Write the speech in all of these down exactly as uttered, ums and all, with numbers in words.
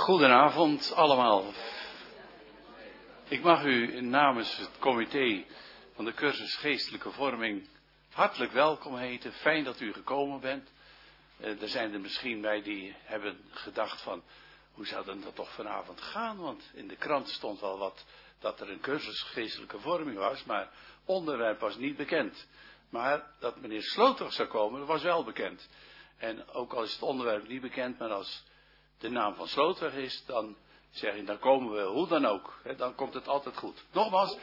Goedenavond allemaal. Ik mag u namens het comité van de cursus Geestelijke Vorming hartelijk welkom heten. Fijn dat u gekomen bent. Uh, er zijn er misschien bij die hebben gedacht van, hoe zou dan dat toch vanavond gaan? Want in de krant stond wel wat dat er een cursus Geestelijke Vorming was, maar onderwerp was niet bekend. Maar dat meneer Sloter zou komen, dat was wel bekend. En ook al is het onderwerp niet bekend, maar als de naam van Sloter is, dan zeg je, dan komen we hoe dan ook. Hè, dan komt het altijd goed. Nogmaals,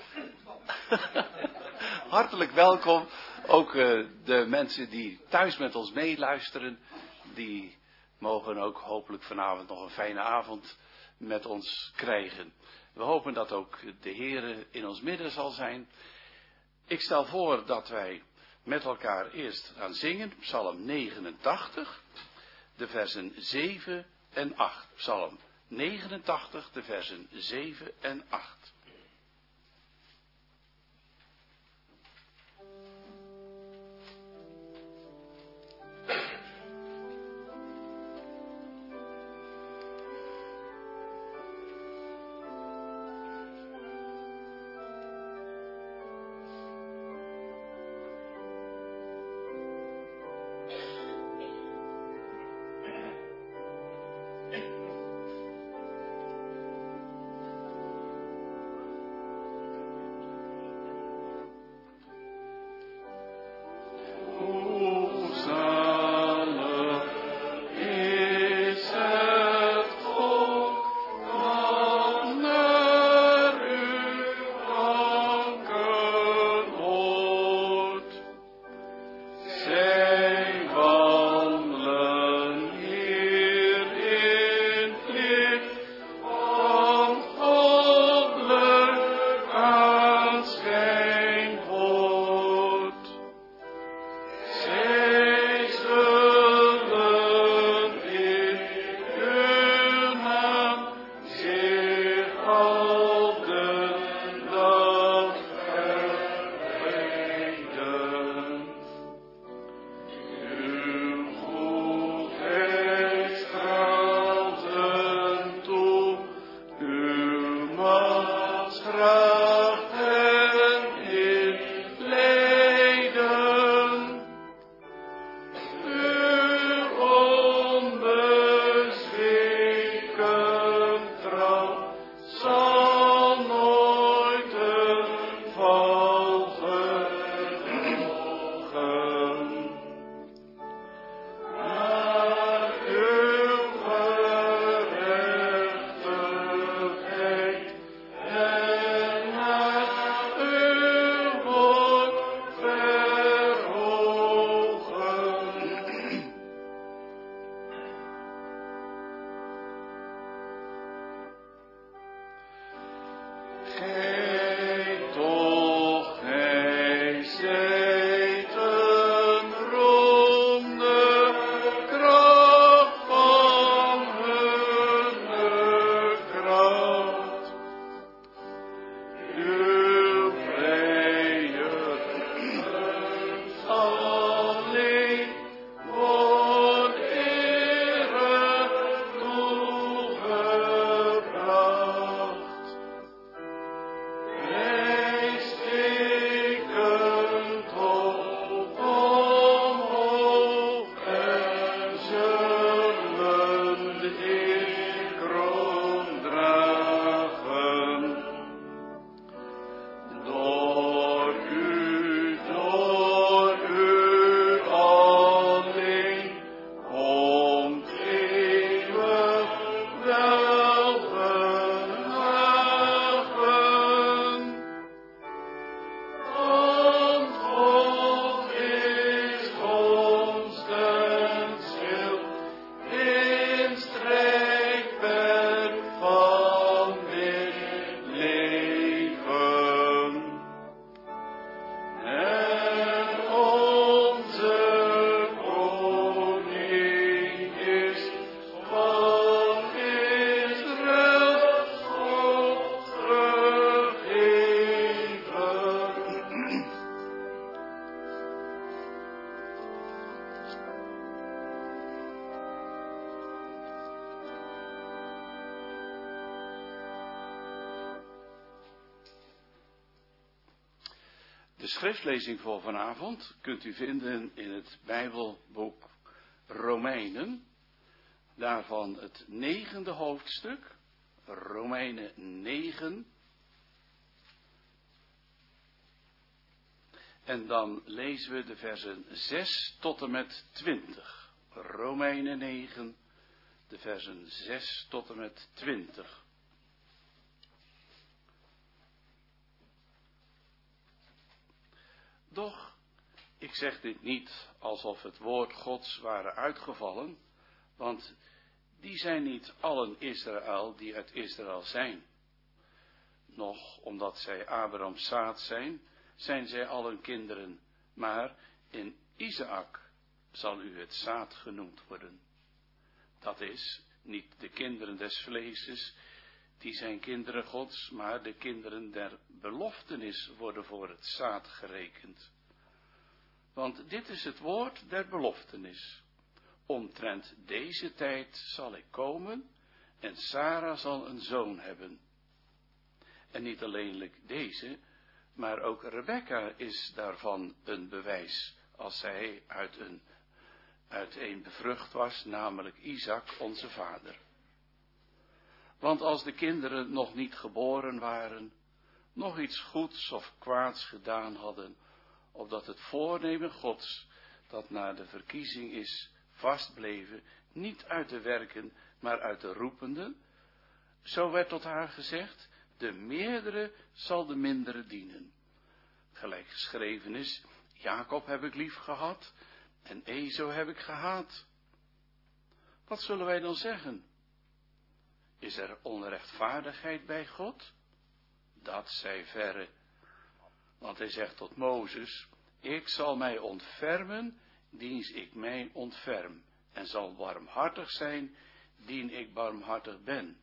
hartelijk welkom. Ook uh, de mensen die thuis met ons meeluisteren, die mogen ook hopelijk vanavond nog een fijne avond met ons krijgen. We hopen dat ook de Heere in ons midden zal zijn. Ik stel voor dat wij met elkaar eerst gaan zingen, Psalm negenentachtig, de versen zeven en acht. Psalm negenentachtig, de versen zeven en acht. schriftlezing voor vanavond kunt u vinden in het Bijbelboek Romeinen, daarvan het negende hoofdstuk, Romeinen negen. En dan lezen we de versen zes tot en met twintig. Romeinen negen, de versen zes tot en met twintig. Doch, ik zeg dit niet alsof het woord Gods waren uitgevallen, want die zijn niet allen Israël die uit Israël zijn. Noch omdat zij Abrahams zaad zijn, zijn zij allen kinderen, maar in Isaak zal u het zaad genoemd worden. Dat is, niet de kinderen des vleeses, die zijn kinderen Gods, maar de kinderen der beloftenis worden voor het zaad gerekend. Want dit is het woord der beloftenis. Omtrent deze tijd zal ik komen en Sara zal een zoon hebben. En niet alleenlijk deze, maar ook Rebekka is daarvan een bewijs, als zij uit een, uit een bevrucht was, namelijk Isaac, onze vader. Want als de kinderen nog niet geboren waren, nog iets goeds of kwaads gedaan hadden, opdat het voornemen Gods, dat na de verkiezing is, vastbleven, niet uit de werken, maar uit de roependen, zo werd tot haar gezegd, de meerdere zal de mindere dienen. Gelijk geschreven is, Jacob heb ik lief gehad en Ezo heb ik gehaat. Wat zullen wij dan zeggen? Is er onrechtvaardigheid bij God? Dat zij verre. Want hij zegt tot Mozes, ik zal mij ontfermen, diens ik mij ontferm, en zal barmhartig zijn, dien ik barmhartig ben.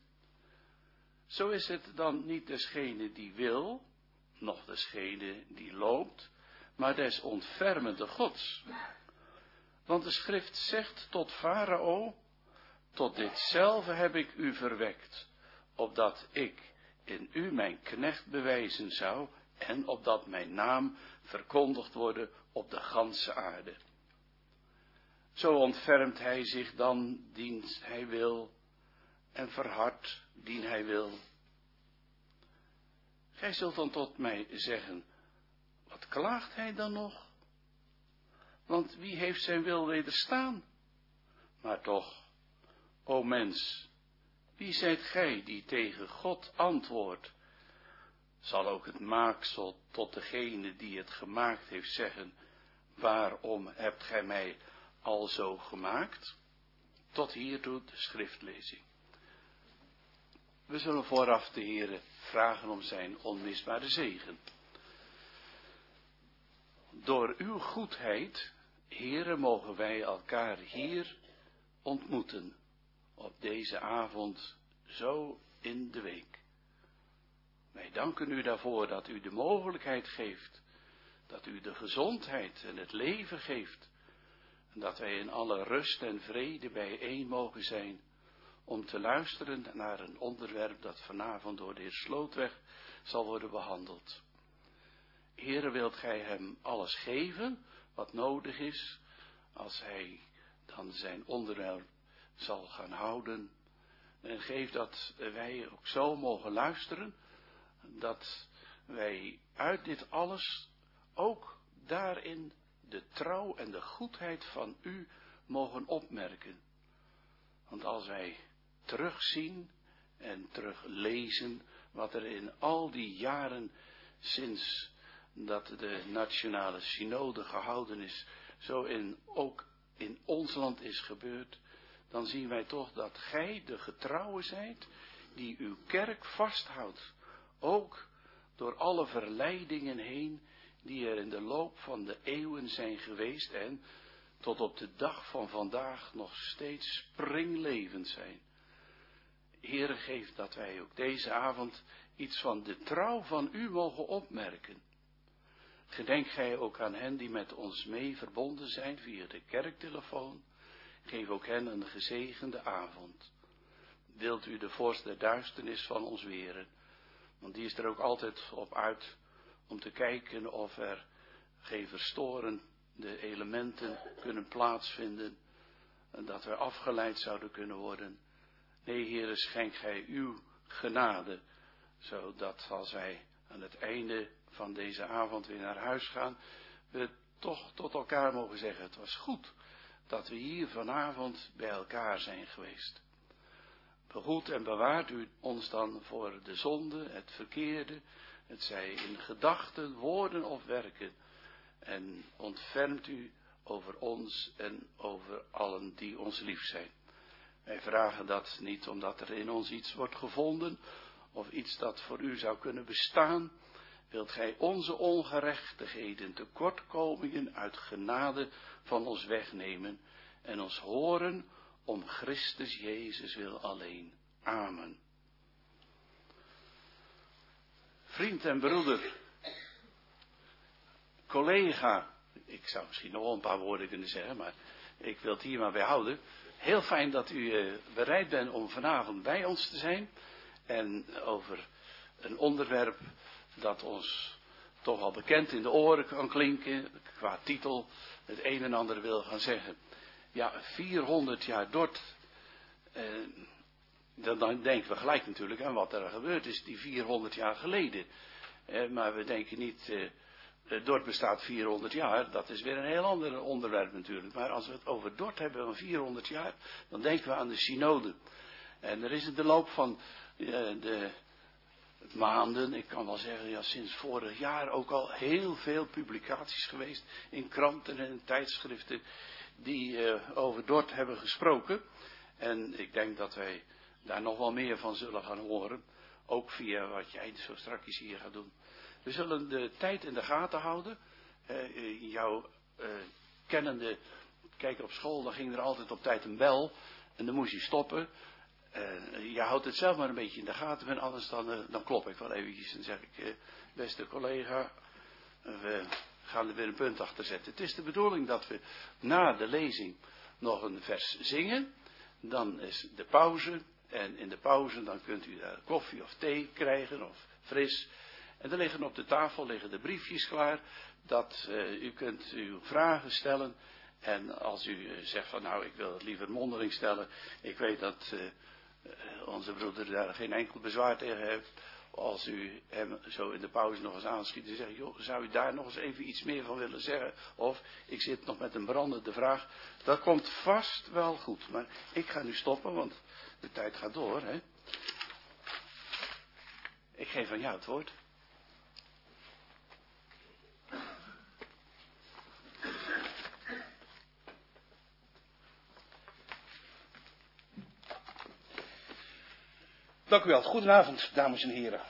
Zo is het dan niet desgene die wil, noch desgene die loopt, maar des ontfermende Gods. Want de schrift zegt tot Farao, tot ditzelfde heb ik u verwekt, opdat ik in u mijn knecht bewijzen zou, en opdat mijn naam verkondigd worden op de ganse aarde. Zo ontfermt hij zich dan, dien hij wil, en verhardt, dien hij wil. Gij zult dan tot mij zeggen, wat klaagt hij dan nog? Want wie heeft zijn wil wederstaan? Maar toch, o mens, wie zijt gij die tegen God antwoordt? Zal ook het maaksel tot degene die het gemaakt heeft zeggen, waarom hebt gij mij alzo gemaakt? Tot hiertoe de schriftlezing. We zullen vooraf de Heere vragen om zijn onmisbare zegen. Door uw goedheid, Heere, mogen wij elkaar hier ontmoeten, op deze avond, zo in de week. Wij danken u daarvoor dat u de mogelijkheid geeft, dat u de gezondheid en het leven geeft, en dat wij in alle rust en vrede bijeen mogen zijn, om te luisteren naar een onderwerp dat vanavond door de heer Slootweg zal worden behandeld. Heere, wilt gij hem alles geven wat nodig is, als hij dan zijn onderwerp zal gaan houden, en geef dat wij ook zo mogen luisteren, dat wij uit dit alles ook daarin de trouw en de goedheid van u mogen opmerken. Want als wij terugzien en teruglezen wat er in al die jaren sinds dat de nationale synode gehouden is, zo in, ook in ons land is gebeurd, dan zien wij toch dat gij de getrouwe zijt die uw kerk vasthoudt, ook door alle verleidingen heen die er in de loop van de eeuwen zijn geweest en tot op de dag van vandaag nog steeds springlevend zijn. Heere, geef dat wij ook deze avond iets van de trouw van u mogen opmerken. Gedenk gij ook aan hen die met ons mee verbonden zijn via de kerktelefoon. Geef ook hen een gezegende avond. Wilt u de vorst der duisternis van ons weren, want die is er ook altijd op uit om te kijken of er geen verstorende elementen kunnen plaatsvinden en dat wij afgeleid zouden kunnen worden. Nee, Heere, schenk gij uw genade, zodat als wij aan het einde van deze avond weer naar huis gaan, we toch tot elkaar mogen zeggen, het was goed dat we hier vanavond bij elkaar zijn geweest. Behoedt en bewaart u ons dan voor de zonde, het verkeerde, het zij in gedachten, woorden of werken. En ontfermt u over ons en over allen die ons lief zijn. Wij vragen dat niet omdat er in ons iets wordt gevonden of iets dat voor u zou kunnen bestaan. Wilt gij onze ongerechtigheden, tekortkomingen uit genade van ons wegnemen en ons horen om Christus Jezus wil alleen. Amen. Vriend en broeder, collega, ik zou misschien nog wel een paar woorden kunnen zeggen, maar ik wil het hier maar bij houden. Heel fijn dat u uh, bereid bent om vanavond bij ons te zijn en over een onderwerp dat ons toch al bekend in de oren kan klinken, qua titel het een en ander wil gaan zeggen. Ja, vierhonderd jaar Dort, eh, dan, dan denken we gelijk natuurlijk aan wat er gebeurd is die vierhonderd jaar geleden. Eh, maar we denken niet, eh, Dort bestaat vierhonderd jaar, dat is weer een heel ander onderwerp natuurlijk. Maar als we het over Dort hebben van vierhonderd jaar, dan denken we aan de synode. En er is in de loop van eh, de maanden, ik kan wel zeggen, ja, sinds vorig jaar ook al heel veel publicaties geweest in kranten en in tijdschriften die uh, over Dort hebben gesproken. En ik denk dat wij daar nog wel meer van zullen gaan horen, ook via wat jij zo straks hier gaat doen. We zullen de tijd in de gaten houden. Uh, jouw uh, kennende, kijk op school, dan ging er altijd op tijd een bel en dan moest je stoppen. Uh, je houdt het zelf maar een beetje in de gaten en anders dan, uh, dan klop ik wel eventjes en zeg ik, uh, beste collega, uh, we gaan er weer een punt achter zetten. Het is de bedoeling dat we na de lezing nog een vers zingen, dan is de pauze en in de pauze dan kunt u daar koffie of thee krijgen of fris. En er liggen op de tafel liggen de briefjes klaar, dat uh, u kunt uw vragen stellen. En als u uh, zegt van nou ik wil het liever mondeling stellen, ik weet dat uh, onze broeder daar geen enkel bezwaar tegen heeft. Als u hem zo in de pauze nog eens aanschiet en zegt, joh, zou u daar nog eens even iets meer van willen zeggen? Of, ik zit nog met een brandende vraag. Dat komt vast wel goed. Maar ik ga nu stoppen, want de tijd gaat door, hè. Ik geef aan jou het woord. Dank u wel. Goedenavond, dames en heren.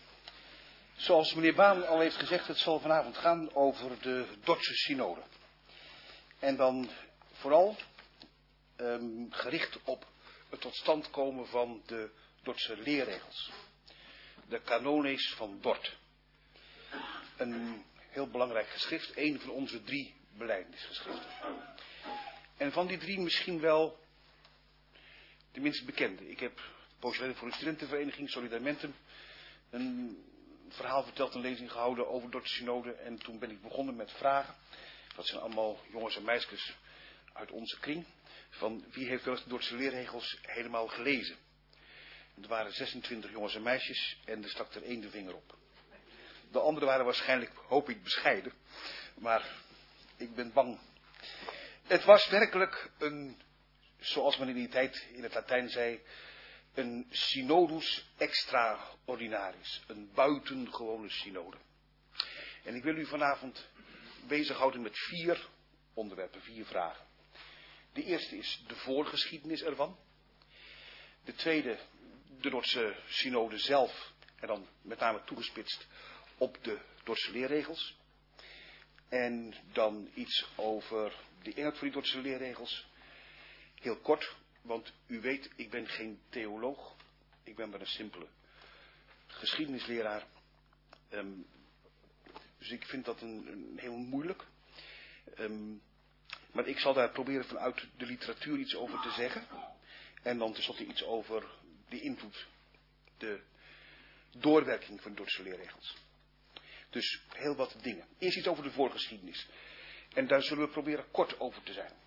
Zoals meneer Baan al heeft gezegd, het zal vanavond gaan over de Dordtse synode. En dan vooral um, gericht op het tot stand komen van de Dordtse leerregels. De Canones van Dort. Een heel belangrijk geschrift, een van onze drie belijdenisgeschriften. En van die drie misschien wel de minst bekende. Ik heb poosje voor de studentenvereniging Solidarimentum een verhaal verteld, een lezing gehouden over Dordtse synode. En toen ben ik begonnen met vragen. Dat zijn allemaal jongens en meisjes uit onze kring. Van wie heeft wel eens de Dordtse leerregels helemaal gelezen? En er waren zesentwintig jongens en meisjes en er stak er één de vinger op. De anderen waren waarschijnlijk, hoop ik, bescheiden. Maar ik ben bang. Het was werkelijk een, zoals men in die tijd in het Latijn zei, een synodus extraordinaris. Een buitengewone synode. En ik wil u vanavond bezighouden met vier onderwerpen, vier vragen. De eerste is de voorgeschiedenis ervan. De tweede, de Dordtse synode zelf. En dan met name toegespitst op de Dordtse leerregels. En dan iets over de inhoud van die Dordtse leerregels. Heel kort, want u weet, ik ben geen theoloog. Ik ben maar een simpele geschiedenisleraar. Um, dus ik vind dat een, een heel moeilijk. Um, maar ik zal daar proberen vanuit de literatuur iets over te zeggen. En dan tenslotte iets over de invloed, de doorwerking van de Dordtse leerregels. Dus heel wat dingen. Eerst iets over de voorgeschiedenis. En daar zullen we proberen kort over te zijn.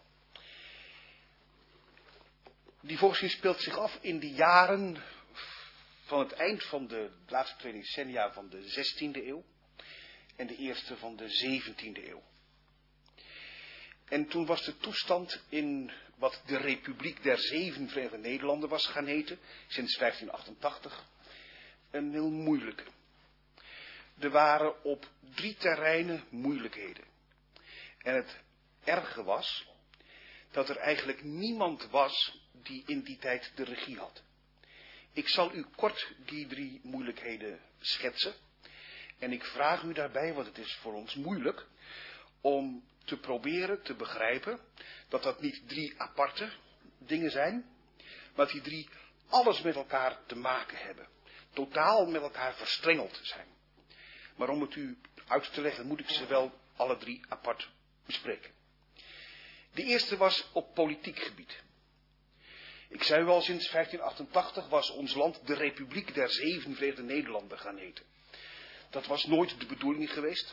Die voorgeschiedenis speelt zich af in de jaren van het eind van de laatste twee decennia van de zestiende eeuw en de eerste van de zeventiende eeuw. En toen was de toestand in wat de Republiek der Zeven Verenigde Nederlanden was gaan heten, sinds vijftien achtentachtig, een heel moeilijke. Er waren op drie terreinen moeilijkheden. En het erge was dat er eigenlijk niemand was die in die tijd de regie had. Ik zal u kort die drie moeilijkheden schetsen. En ik vraag u daarbij, want het is voor ons moeilijk, om te proberen te begrijpen dat dat niet drie aparte dingen zijn, maar dat die drie alles met elkaar te maken hebben. Totaal met elkaar verstrengeld zijn. Maar om het u uit te leggen moet ik ze wel alle drie apart bespreken. De eerste was op politiek gebied. Ik zei u al, sinds vijftien achtentachtig was ons land de Republiek der Zeven Verenigde Nederlanden gaan heten. Dat was nooit de bedoeling geweest.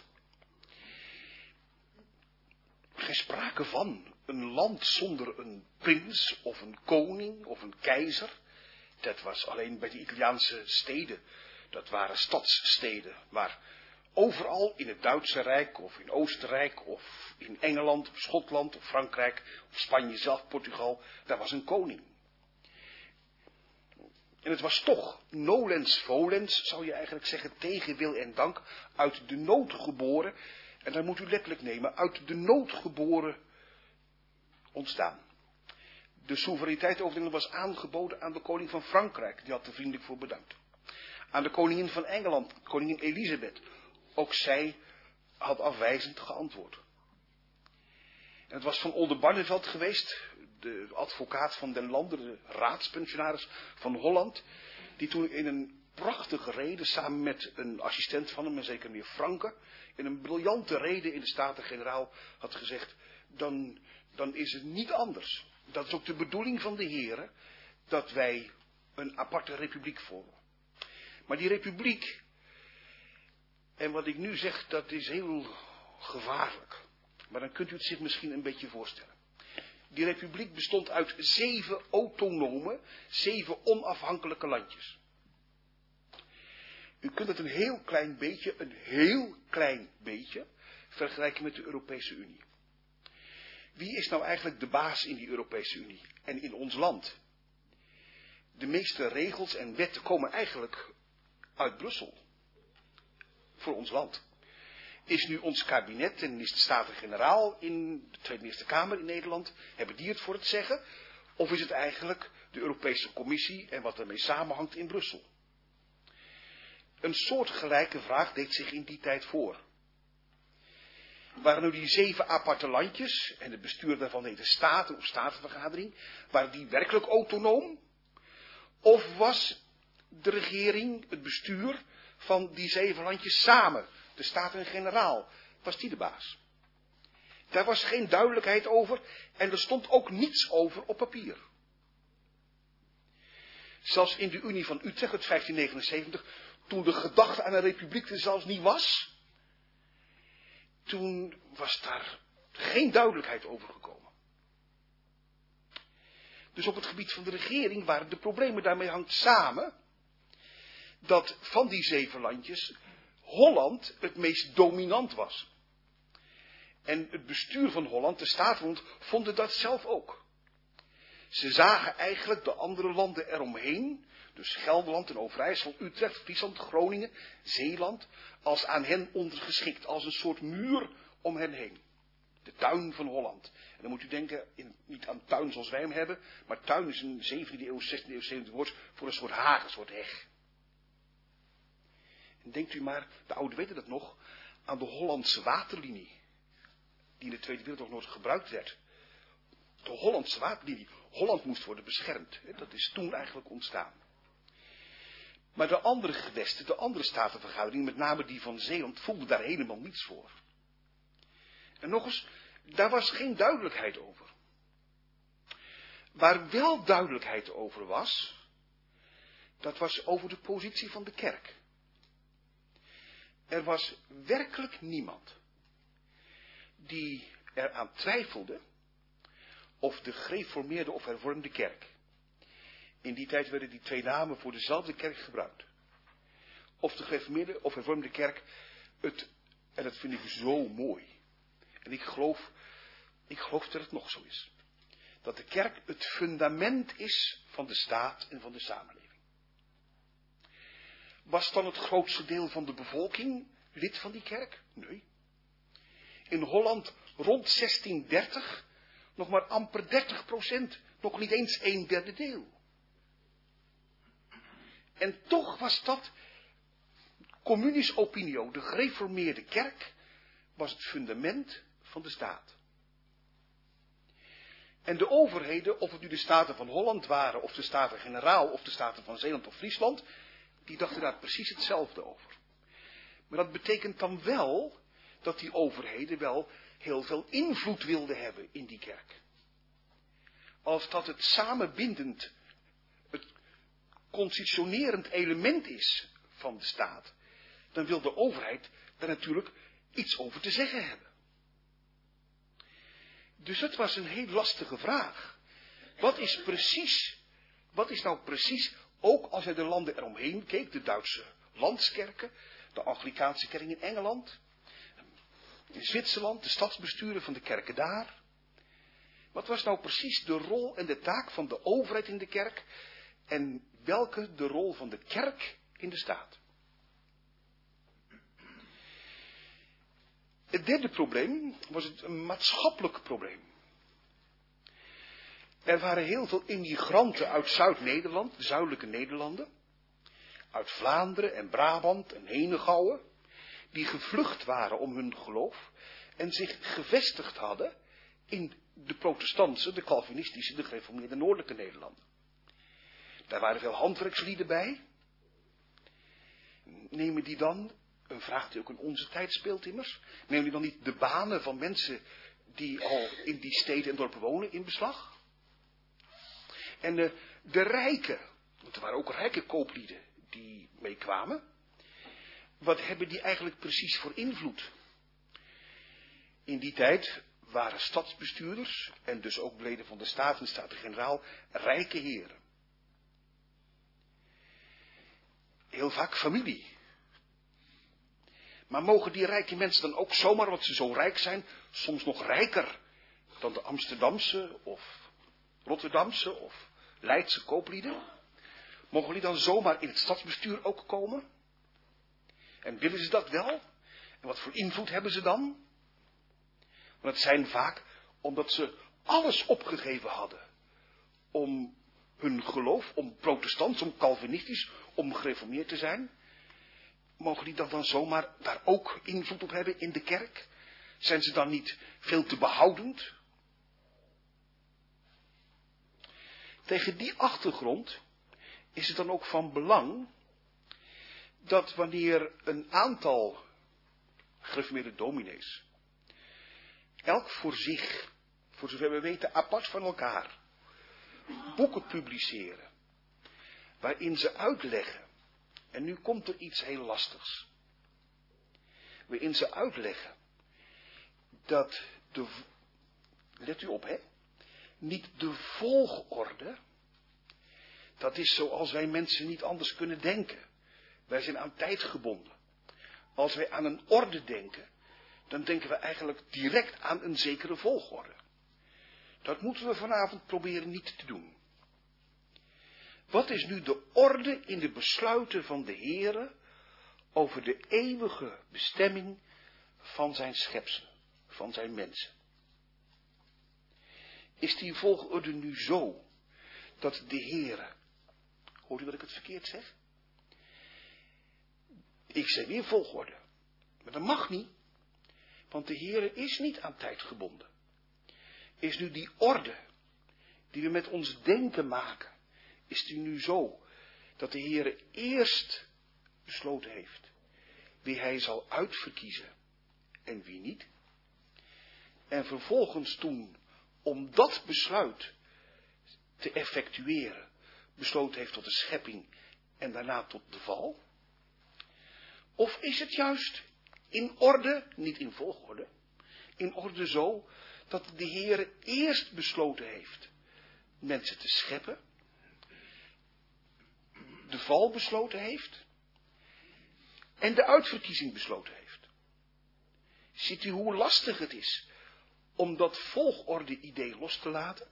Geen sprake van een land zonder een prins of een koning of een keizer. Dat was alleen bij de Italiaanse steden. Dat waren stadssteden. Maar overal in het Duitse Rijk of in Oostenrijk of in Engeland of Schotland of Frankrijk of Spanje zelf, Portugal, daar was een koning. En het was toch nolens volens, zou je eigenlijk zeggen, tegen wil en dank, uit de nood geboren. En daar moet u letterlijk nemen, uit de nood geboren ontstaan. De soevereiniteit over Nederland was aangeboden aan de koning van Frankrijk, die had er vriendelijk voor bedankt. Aan de koningin van Engeland, koningin Elisabeth. Ook zij had afwijzend geantwoord. En het was van Oldenbarneveld geweest, de advocaat van den Lande, de raadspensionaris van Holland, die toen in een prachtige rede, samen met een assistent van hem, en zeker meneer Franke, in een briljante rede in de Staten-Generaal had gezegd, dan, dan is het niet anders. Dat is ook de bedoeling van de heren, dat wij een aparte republiek vormen. Maar die republiek, en wat ik nu zeg, dat is heel gevaarlijk. Maar dan kunt u het zich misschien een beetje voorstellen. Die republiek bestond uit zeven autonome, zeven onafhankelijke landjes. U kunt het een heel klein beetje, een heel klein beetje, vergelijken met de Europese Unie. Wie is nou eigenlijk de baas in die Europese Unie en in ons land? De meeste regels en wetten komen eigenlijk uit Brussel. Voor ons land. Is nu ons kabinet en is de Staten-Generaal in de Tweede en Eerste Kamer in Nederland, hebben die het voor het zeggen? Of is het eigenlijk de Europese Commissie en wat ermee samenhangt in Brussel? Een soortgelijke vraag deed zich in die tijd voor. Waren nu die zeven aparte landjes, en het bestuur daarvan heette Staten of Statenvergadering, waren die werkelijk autonoom? Of was de regering, het bestuur van die zeven landjes samen, de Staten-Generaal, was die de baas? Daar was geen duidelijkheid over en er stond ook niets over op papier. Zelfs in de Unie van Utrecht uit vijftien negenenzeventig, toen de gedachte aan een republiek er zelfs niet was, toen was daar geen duidelijkheid over gekomen. Dus op het gebied van de regering waren de problemen, daarmee hangt samen dat van die zeven landjes Holland het meest dominant was. En het bestuur van Holland, de Statenbond, vonden dat zelf ook. Ze zagen eigenlijk de andere landen eromheen, dus Gelderland en Overijssel, Utrecht, Friesland, Groningen, Zeeland, als aan hen ondergeschikt, als een soort muur om hen heen. De tuin van Holland. En dan moet u denken, in, niet aan tuin zoals wij hem hebben, maar tuin is een zeventiende eeuw, zestiende eeuw, zeventiende woord voor een soort haag, een soort heg. En denkt u maar, de ouden weten dat nog, aan de Hollandse waterlinie, die in de Tweede Wereldoorlog nooit gebruikt werd. De Hollandse waterlinie. Holland moest worden beschermd. Dat is toen eigenlijk ontstaan. Maar de andere gewesten, de andere statenvergaderingen, met name die van Zeeland, voelden daar helemaal niets voor. En nog eens, daar was geen duidelijkheid over. Waar wel duidelijkheid over was, dat was over de positie van de kerk. er was werkelijk niemand die eraan twijfelde of de gereformeerde of hervormde kerk. In die tijd werden die twee namen voor dezelfde kerk gebruikt. Of de gereformeerde of hervormde kerk het, en dat vind ik zo mooi. En ik geloof, ik geloof dat het nog zo is. Dat de kerk het fundament is van de staat en van de samenleving. Was dan het grootste deel van de bevolking lid van die kerk? Nee. In Holland rond zestien dertig nog maar amper dertig procent, nog niet eens een derde deel. En toch was dat communis opinio, de gereformeerde kerk, was het fundament van de staat. En de overheden, of het nu de Staten van Holland waren, of de Staten-Generaal, of de Staten van Zeeland of Friesland, die dachten daar precies hetzelfde over. Maar dat betekent dan wel dat die overheden wel heel veel invloed wilden hebben in die kerk. Als dat het samenbindend, het constitutionerend element is van de staat, dan wil de overheid daar natuurlijk iets over te zeggen hebben. Dus het was een heel lastige vraag. Wat is precies, wat is nou precies, ook als hij de landen eromheen keek, de Duitse landskerken, de Anglikaanse kerk in Engeland, in Zwitserland, de stadsbesturen van de kerken daar. Wat was nou precies de rol en de taak van de overheid in de kerk en welke de rol van de kerk in de staat? Het derde probleem was het een maatschappelijk probleem. Er waren heel veel immigranten uit Zuid-Nederland, de zuidelijke Nederlanden, uit Vlaanderen en Brabant en Henegouwen, die gevlucht waren om hun geloof en zich gevestigd hadden in de protestantse, de calvinistische, de gereformeerde noordelijke Nederlanden. Daar waren veel handwerkslieden bij. Nemen die dan, een vraag die ook in onze tijd speelt immers, nemen die dan niet de banen van mensen die al in die steden en dorpen wonen in beslag? En de, de rijken, want er waren ook rijke kooplieden die meekwamen. Wat hebben die eigenlijk precies voor invloed? In die tijd waren stadsbestuurders en dus ook leden van de Staten en Staten-Generaal rijke heren. Heel vaak familie. Maar mogen die rijke mensen dan ook zomaar, omdat ze zo rijk zijn, soms nog rijker dan de Amsterdamse of Rotterdamse of Leidse kooplieden? Mogen die dan zomaar in het stadsbestuur ook komen? En willen ze dat wel? En wat voor invloed hebben ze dan? Want het zijn vaak omdat ze alles opgegeven hadden om hun geloof, om protestants, om calvinistisch, om gereformeerd te zijn. Mogen die dan, dan zomaar daar ook invloed op hebben in de kerk? Zijn ze dan niet veel te behoudend? Tegen die achtergrond is het dan ook van belang dat wanneer een aantal gereformeerde dominees, elk voor zich, voor zover we weten apart van elkaar, boeken publiceren, waarin ze uitleggen, en nu komt er iets heel lastigs, waarin ze uitleggen dat de, let u op hè, niet de volgorde, dat is zoals wij mensen niet anders kunnen denken. Wij zijn aan tijd gebonden. Als wij aan een orde denken, dan denken we eigenlijk direct aan een zekere volgorde. Dat moeten we vanavond proberen niet te doen. Wat is nu de orde in de besluiten van de Heere over de eeuwige bestemming van zijn schepselen, van zijn mensen? Is die volgorde nu zo dat de Heere, hoort u dat ik het verkeerd zeg? Ik zeg weer volgorde, maar dat mag niet, want de Heere is niet aan tijd gebonden. Is nu die orde die we met ons denken maken, is die nu zo dat de Heere eerst besloten heeft wie hij zal uitverkiezen en wie niet? En vervolgens toen, om dat besluit te effectueren, besloten heeft tot de schepping en daarna tot de val? Of is het juist in orde, niet in volgorde, in orde zo dat de Heere eerst besloten heeft mensen te scheppen, de val besloten heeft en de uitverkiezing besloten heeft. Ziet u hoe lastig het is om dat volgorde-idee los te laten?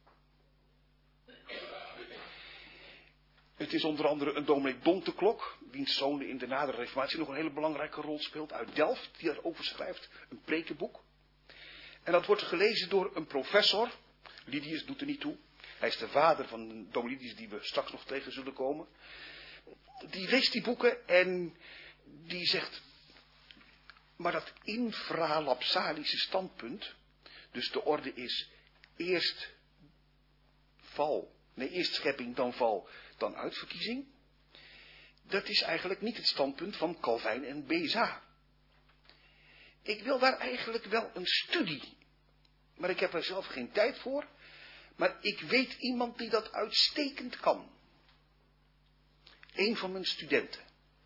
Het is onder andere een dominee Donteklok, wiens zoon in de nadere reformatie nog een hele belangrijke rol speelt, uit Delft, die daarover schrijft, een prekenboek. En dat wordt gelezen door een professor, Lydius doet er niet toe, hij is de vader van Dominidius die we straks nog tegen zullen komen. Die leest die boeken en die zegt, maar dat infralapsalische standpunt, dus de orde is eerst val, nee eerst schepping, dan val, dan uitverkiezing. Dat is eigenlijk niet het standpunt van Calvijn en Beza. Ik wil daar eigenlijk wel een studie, maar ik heb er zelf geen tijd voor. Maar ik weet iemand die dat uitstekend kan. Een van mijn studenten.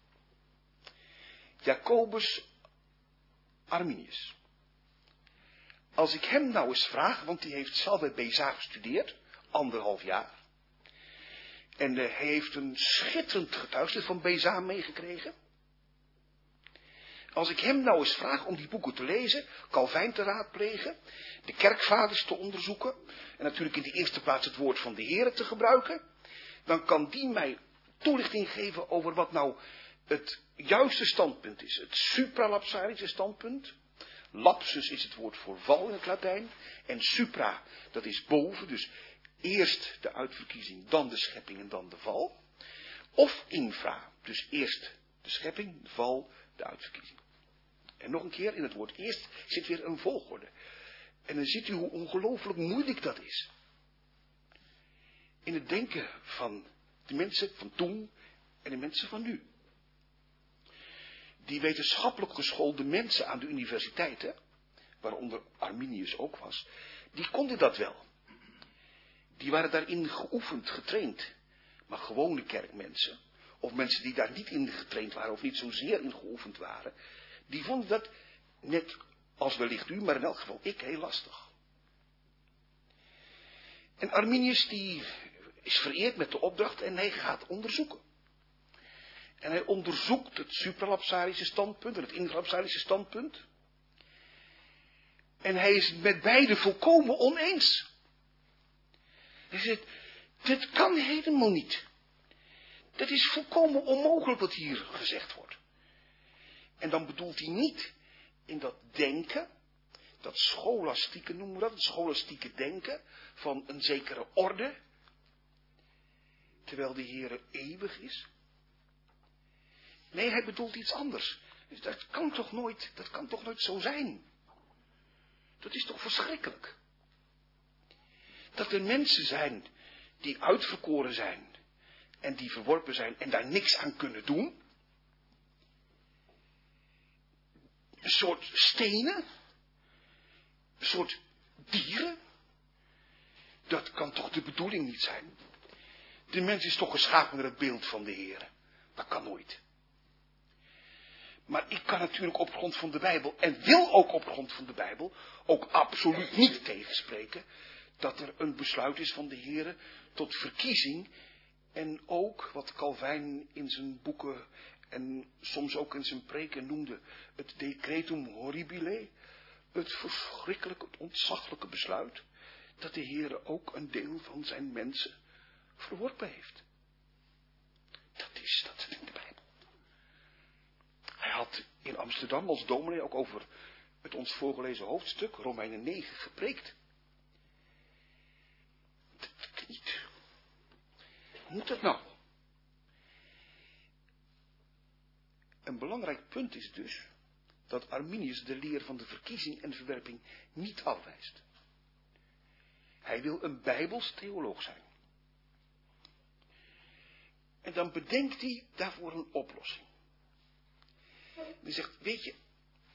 Jacobus Arminius. Als ik hem nou eens vraag, want die heeft zelf bij Beza gestudeerd, anderhalf jaar. En uh, hij heeft een schitterend getuigschrift van Beza meegekregen. Als ik hem nou eens vraag om die boeken te lezen, Calvijn te raadplegen, de kerkvaders te onderzoeken, en natuurlijk in de eerste plaats het woord van de Heere te gebruiken, dan kan die mij toelichting geven over wat nou het juiste standpunt is. Het supralapsalische standpunt. Lapsus is het woord voor val in het Latijn. En supra, dat is boven, dus eerst de uitverkiezing, dan de schepping en dan de val. Of infra, dus eerst de schepping, de val, de uitverkiezing. En nog een keer, in het woord eerst zit weer een volgorde. En dan ziet u hoe ongelooflijk moeilijk dat is. In het denken van de mensen van toen en de mensen van nu. Die wetenschappelijk geschoolde mensen aan de universiteiten, waaronder Arminius ook was, die konden dat wel. Die waren daarin geoefend, getraind. Maar gewone kerkmensen, of mensen die daar niet in getraind waren, of niet zozeer in geoefend waren, die vonden dat, net als wellicht u, maar in elk geval ik, heel lastig. En Arminius die is vereerd met de opdracht en hij gaat onderzoeken. En hij onderzoekt het supralapsalische standpunt en het infralapsalische standpunt. En hij is het met beide volkomen oneens. Hij zegt, dit kan helemaal niet. Dat is volkomen onmogelijk wat hier gezegd wordt. En dan bedoelt hij niet in dat denken, dat scholastieke noemen we dat, het scholastieke denken van een zekere orde, terwijl de Heere eeuwig is. Nee, hij bedoelt iets anders. Dat kan toch nooit, dat kan toch nooit zo zijn. Dat is toch verschrikkelijk. Dat er mensen zijn die uitverkoren zijn en die verworpen zijn en daar niks aan kunnen doen. Een soort stenen, een soort dieren. Dat kan toch de bedoeling niet zijn. De mens is toch geschapen naar het beeld van de Heer. Dat kan nooit. Maar ik kan natuurlijk op grond van de Bijbel, en wil ook op grond van de Bijbel, ook absoluut niet tegenspreken, dat er een besluit is van de Heere tot verkiezing. En ook, wat Calvijn in zijn boeken en soms ook in zijn preken noemde, het decretum horribile, het verschrikkelijke, het ontzaglijke besluit, dat de Heere ook een deel van zijn mensen verworpen heeft. Dat is, dat is in de Bijbel. Hij had in Amsterdam als dominee ook over het ons voorgelezen hoofdstuk, Romeinen negen, gepreekt. Dat kan niet. Hoe moet dat nou? Een belangrijk punt is dus dat Arminius de leer van de verkiezing en verwerping niet afwijst. Hij wil een bijbels theoloog zijn. En dan bedenkt hij daarvoor een oplossing. Hij zegt, weet je,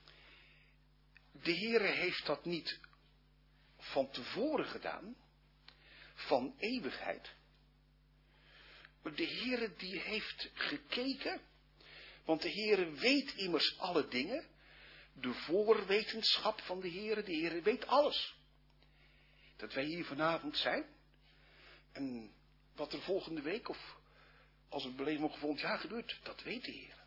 de Heere heeft dat niet van tevoren gedaan, van eeuwigheid. Maar de Heere die heeft gekeken Want de Heere weet immers alle dingen. De voorwetenschap van de Heere, de Heere weet alles. Dat wij hier vanavond zijn. En wat er volgende week of als het beleven nog volgend jaar gebeurt, dat weet de Heere.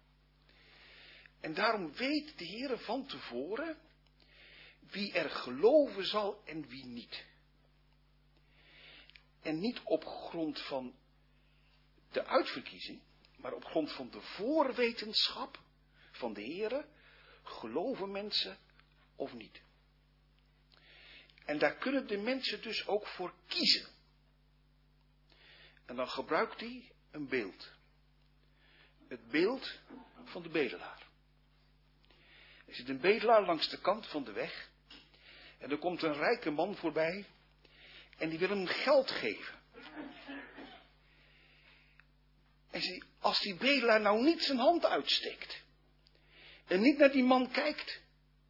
En daarom weet de Heere van tevoren wie er geloven zal en wie niet. En niet op grond van de uitverkiezing, maar op grond van de voorwetenschap van de Heere, geloven mensen of niet. En daar kunnen de mensen dus ook voor kiezen. En dan gebruikt hij een beeld. Het beeld van de bedelaar. Er zit een bedelaar langs de kant van de weg. En er komt een rijke man voorbij. En die wil hem geld geven. En als die bedelaar nou niet zijn hand uitsteekt. En niet naar die man kijkt.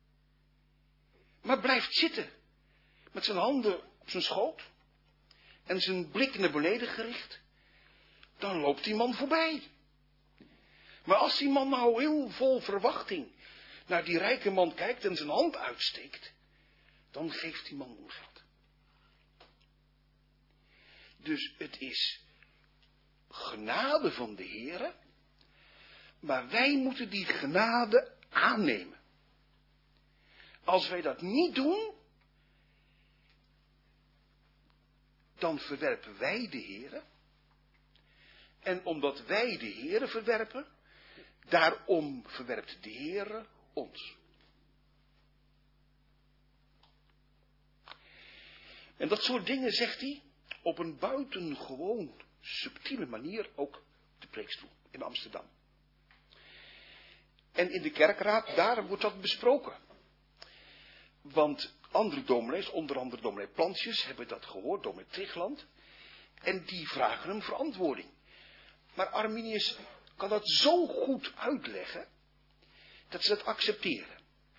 Maar blijft zitten. Met zijn handen op zijn schoot. En zijn blik naar beneden gericht. Dan loopt die man voorbij. Maar als die man nou heel vol verwachting naar die rijke man kijkt en zijn hand uitsteekt. Dan geeft die man hem geld. Dus het is genade van de Heere. Maar wij moeten die genade aannemen. Als wij dat niet doen, dan verwerpen wij de Heere. En omdat wij de Heere verwerpen, daarom verwerpt de Heere ons. En dat soort dingen zegt hij op een buitengewoon subtiele manier ook op de preekstoel in Amsterdam. En in de kerkraad, daar wordt dat besproken. Want andere dominees, onder andere dominee Plantjes, hebben dat gehoord, dominee Trigland. En die vragen hem verantwoording. Maar Arminius kan dat zo goed uitleggen, dat ze dat accepteren.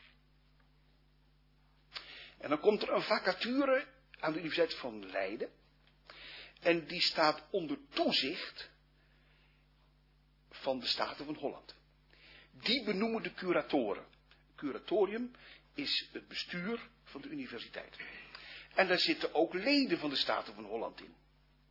En dan komt er een vacature aan de Universiteit van Leiden. En die staat onder toezicht van de Staten van Holland. Die benoemen de curatoren. Curatorium is het bestuur van de universiteit. En daar zitten ook leden van de Staten van Holland in.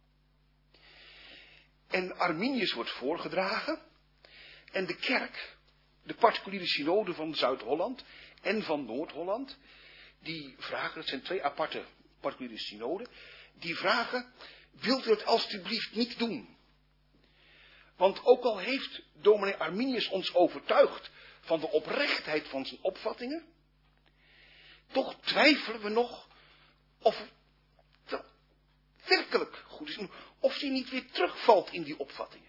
En Arminius wordt voorgedragen. En de kerk, de particuliere synode van Zuid-Holland en van Noord-Holland, die vragen, het zijn twee aparte particuliere synoden, die vragen, wilt u het alstublieft niet doen? Want ook al heeft dominee Arminius ons overtuigd van de oprechtheid van zijn opvattingen, toch twijfelen we nog of het werkelijk goed is, of hij niet weer terugvalt in die opvattingen.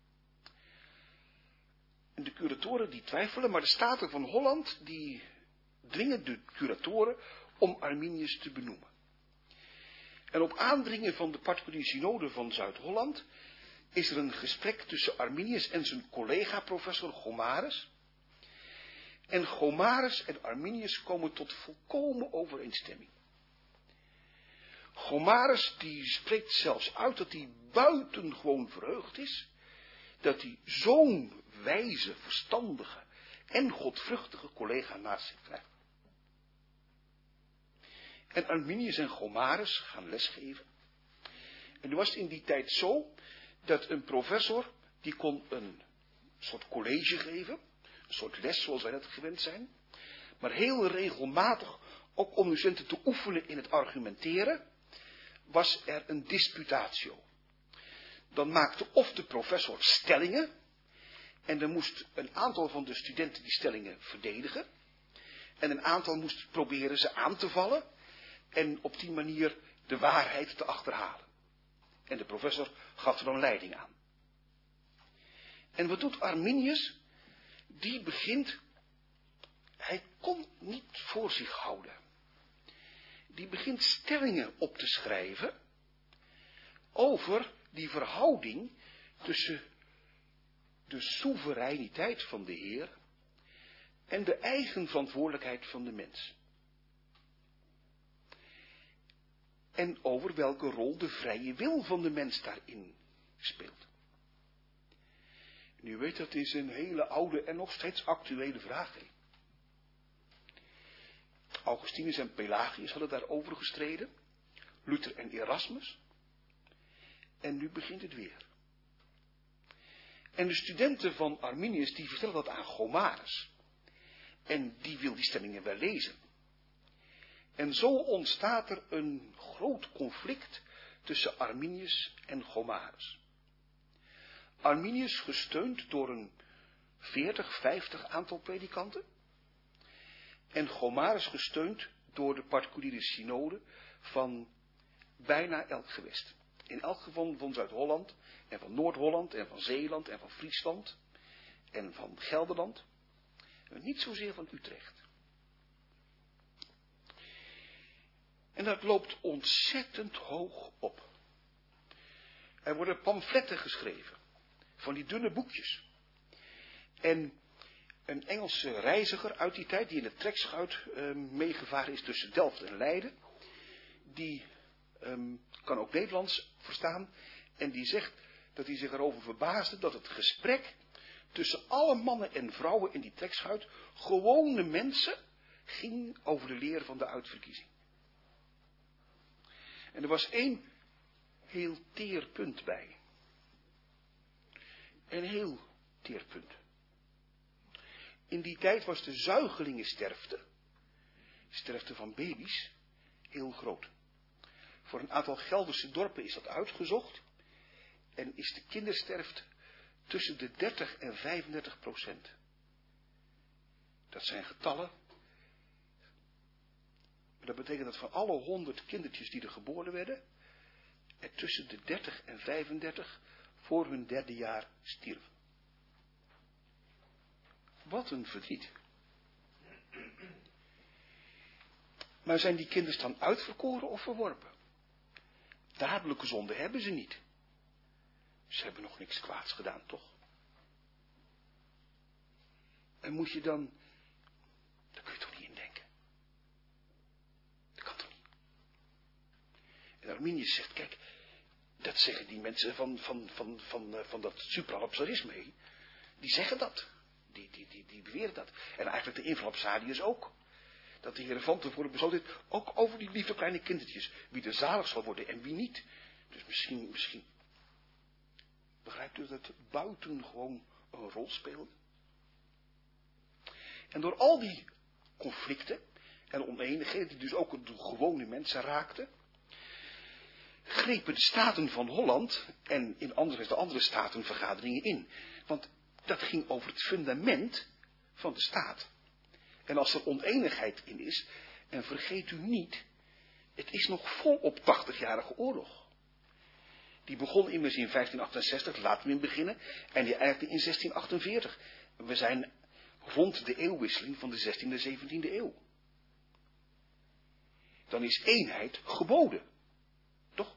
En de curatoren die twijfelen, maar de Staten van Holland die dwingen de curatoren om Arminius te benoemen. En op aandringen van de particuliere synode van Zuid-Holland is er een gesprek tussen Arminius en zijn collega professor Gomarus. En Gomarus en Arminius komen tot volkomen overeenstemming. Gomarus die spreekt zelfs uit dat hij buitengewoon verheugd is, dat hij zo'n wijze, verstandige en godvruchtige collega naast zich krijgt. En Arminius en Gomarus gaan lesgeven. En nu was het in die tijd zo dat een professor, die kon een soort college geven, een soort les zoals wij dat gewend zijn, maar heel regelmatig, ook om de studenten te oefenen in het argumenteren, was er een disputatio. Dan maakte of de professor stellingen, en dan moest een aantal van de studenten die stellingen verdedigen, en een aantal moest proberen ze aan te vallen, en op die manier de waarheid te achterhalen. En de professor gaf er dan leiding aan. En wat doet Arminius? Die begint, hij kon niet voor zich houden. Die begint stellingen op te schrijven over die verhouding tussen de soevereiniteit van de Heer en de eigen verantwoordelijkheid van de mens. En over welke rol de vrije wil van de mens daarin speelt. En u weet, dat is een hele oude en nog steeds actuele vraag. He. Augustinus en Pelagius hadden daarover gestreden. Luther en Erasmus. En nu begint het weer. En de studenten van Arminius die vertellen dat aan Gomarus. En die wil die stellingen wel lezen. En zo ontstaat er een groot conflict tussen Arminius en Gomarus. Arminius gesteund door een veertig, vijftig aantal predikanten. En Gomarus gesteund door de particuliere synode van bijna elk gewest. In elk geval van Zuid-Holland en van Noord-Holland en van Zeeland en van Friesland en van Gelderland. En niet zozeer van Utrecht. En dat loopt ontzettend hoog op. Er worden pamfletten geschreven. Van die dunne boekjes. En een Engelse reiziger uit die tijd, die in de trekschuit uh, meegevaren is tussen Delft en Leiden. Die um, kan ook Nederlands verstaan. En die zegt dat hij zich erover verbaasde dat het gesprek tussen alle mannen en vrouwen in die trekschuit, gewone mensen, ging over de leer van de uitverkiezing. En er was één heel teer punt bij. Een heel teer punt. In die tijd was de zuigelingensterfte, sterfte van baby's, heel groot. Voor een aantal Gelderse dorpen is dat uitgezocht. En is de kindersterfte tussen de dertig en vijfendertig procent. Dat zijn getallen. Maar dat betekent dat van alle honderd kindertjes die er geboren werden, er tussen de dertig en vijfendertig voor hun derde jaar stierven. Wat een verdriet. Maar zijn die kinderen dan uitverkoren of verworpen? Dadelijke zonde hebben ze niet. Ze hebben nog niks kwaads gedaan, toch? En moet je dan... Daar kun je toch niet in denken? Dat kan toch niet? En Arminius zegt, kijk, dat zeggen die mensen van, van, van, van, van, van dat supralapsarisme. Die zeggen dat. Die, die, die, die beweren dat. En eigenlijk de infralapsariërs ook. Dat de Heer van tevoren besloten heeft, ook over die lieve kleine kindertjes. Wie er zalig zal worden en wie niet. Dus misschien, misschien... Begrijpt u dat het buiten gewoon een rol speelde? En door al die conflicten en oneenigheden, die dus ook de gewone mensen raakten, grepen de staten van Holland en in andere, de andere statenvergaderingen in. Want dat ging over het fundament van de staat. En als er oneenigheid in is, en vergeet u niet, het is nog volop tachtigjarige oorlog. Die begon immers in vijftien achtenzestig, laten we in beginnen, en die eindigde in zestien achtenveertig. We zijn rond de eeuwwisseling van de zestiende en zeventiende eeuw. Dan is eenheid geboden. Toch?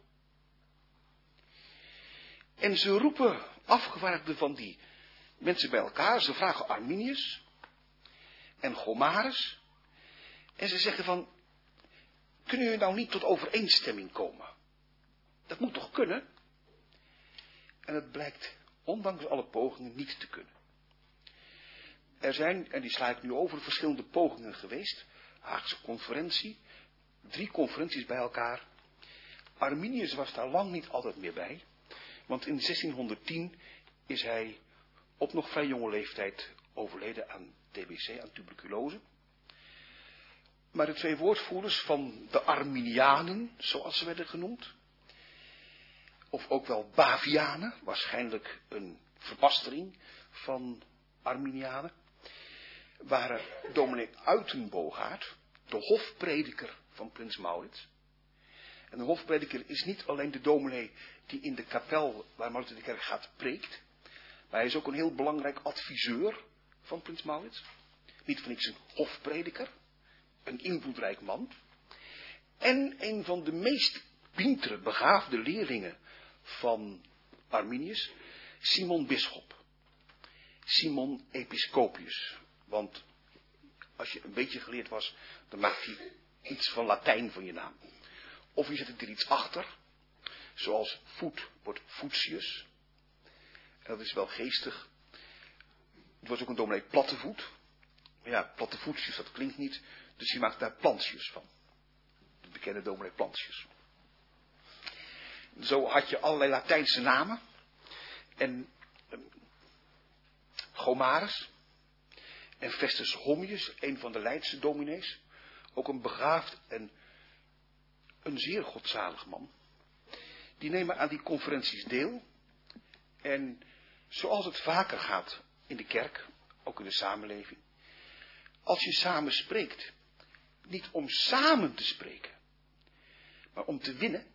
En ze roepen afgevaardigden van die mensen bij elkaar. Ze vragen Arminius en Gomarus. En ze zeggen van, kunnen jullie nou niet tot overeenstemming komen? Dat moet toch kunnen? En het blijkt, ondanks alle pogingen, niet te kunnen. Er zijn, en die sla ik nu over, verschillende pogingen geweest. Haagse conferentie, drie conferenties bij elkaar. Arminius was daar lang niet altijd meer bij. Want in zestienhonderdtien is hij op nog vrij jonge leeftijd overleden aan T B C, aan tuberculose. Maar de twee woordvoerders van de Arminianen, zoals ze werden genoemd, of ook wel Bavianen, waarschijnlijk een verbastering van Arminianen, waren dominee Uitenboogaard, de hofprediker van prins Maurits. En de hofprediker is niet alleen de dominee die in de kapel waar Maurits de kerk gaat preekt, maar hij is ook een heel belangrijk adviseur van prins Maurits. Niet voor niks een hofprediker, een invloedrijk man. En een van de meest pintere, begaafde leerlingen van Arminius, Simon Bisschop. Simon Episcopius. Want als je een beetje geleerd was, dan maakt hij iets van Latijn van je naam. Of je zet er iets achter, zoals voet wordt Voetius. En dat is wel geestig, Het was ook een dominee Plattevoet. Maar ja, Plattevoetjes, dat klinkt niet. Dus die maakte daar Plantjes van. De bekende dominee Plantjes. Zo had je allerlei Latijnse namen. En um, Gomarus. En Festus Hommius, een van de Leidse dominees. Ook een begaafd en een zeer godzalig man. Die nemen aan die conferenties deel. En zoals het vaker gaat in de kerk, ook in de samenleving. Als je samen spreekt, niet om samen te spreken, maar om te winnen.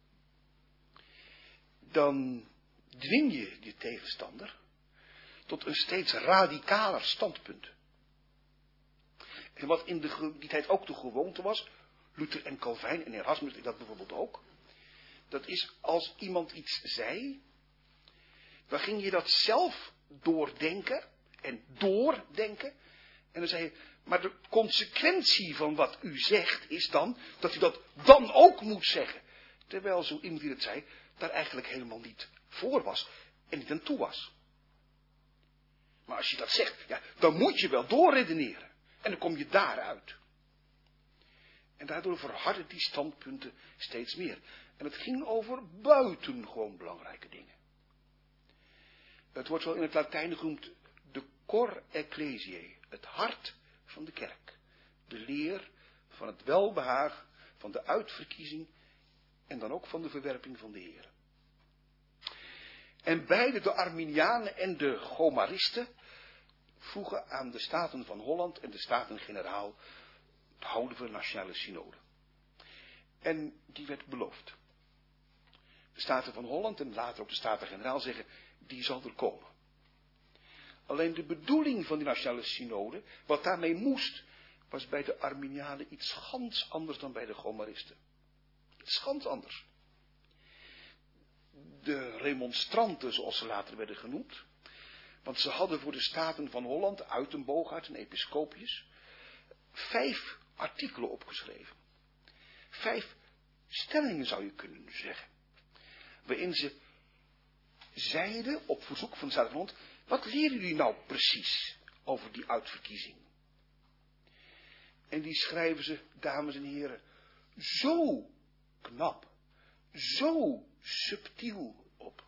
Dan dwing je je tegenstander tot een steeds radicaler standpunt. En wat in de, die tijd ook de gewoonte was, Luther en Calvijn en Erasmus dat bijvoorbeeld ook. Dat is als iemand iets zei, dan ging je dat zelf doordenken en doordenken. En dan zei je, maar de consequentie van wat u zegt is dan dat u dat dan ook moet zeggen. Terwijl zo iemand die het zei, daar eigenlijk helemaal niet voor was en niet aan toe was. Maar als je dat zegt, ja, dan moet je wel doorredeneren. En dan kom je daaruit. En daardoor verharden die standpunten steeds meer. En het ging over buitengewoon belangrijke dingen. Het wordt wel in het Latijn genoemd de cor ecclesiae, het hart van de kerk. De leer van het welbehagen, van de uitverkiezing en dan ook van de verwerping van de Heer. En beide de Arminianen en de Gomaristen vroegen aan de Staten van Holland en de Staten-Generaal het houden van een nationale synode. En die werd beloofd. De Staten van Holland en later ook de Staten-Generaal zeggen, die zal er komen. Alleen de bedoeling van die nationale synode, wat daarmee moest, was bij de Arminianen iets gans anders dan bij de Gomaristen. Iets gans anders. De remonstranten, zoals ze later werden genoemd, want ze hadden voor de Staten van Holland, Uitenboogaard en Episcopius, vijf artikelen opgeschreven. Vijf stellingen zou je kunnen zeggen. Waarin ze zeiden, op verzoek van de Staten van Holland, wat leren jullie nou precies over die uitverkiezing? En die schrijven ze, dames en heren, zo knap, zo subtiel op.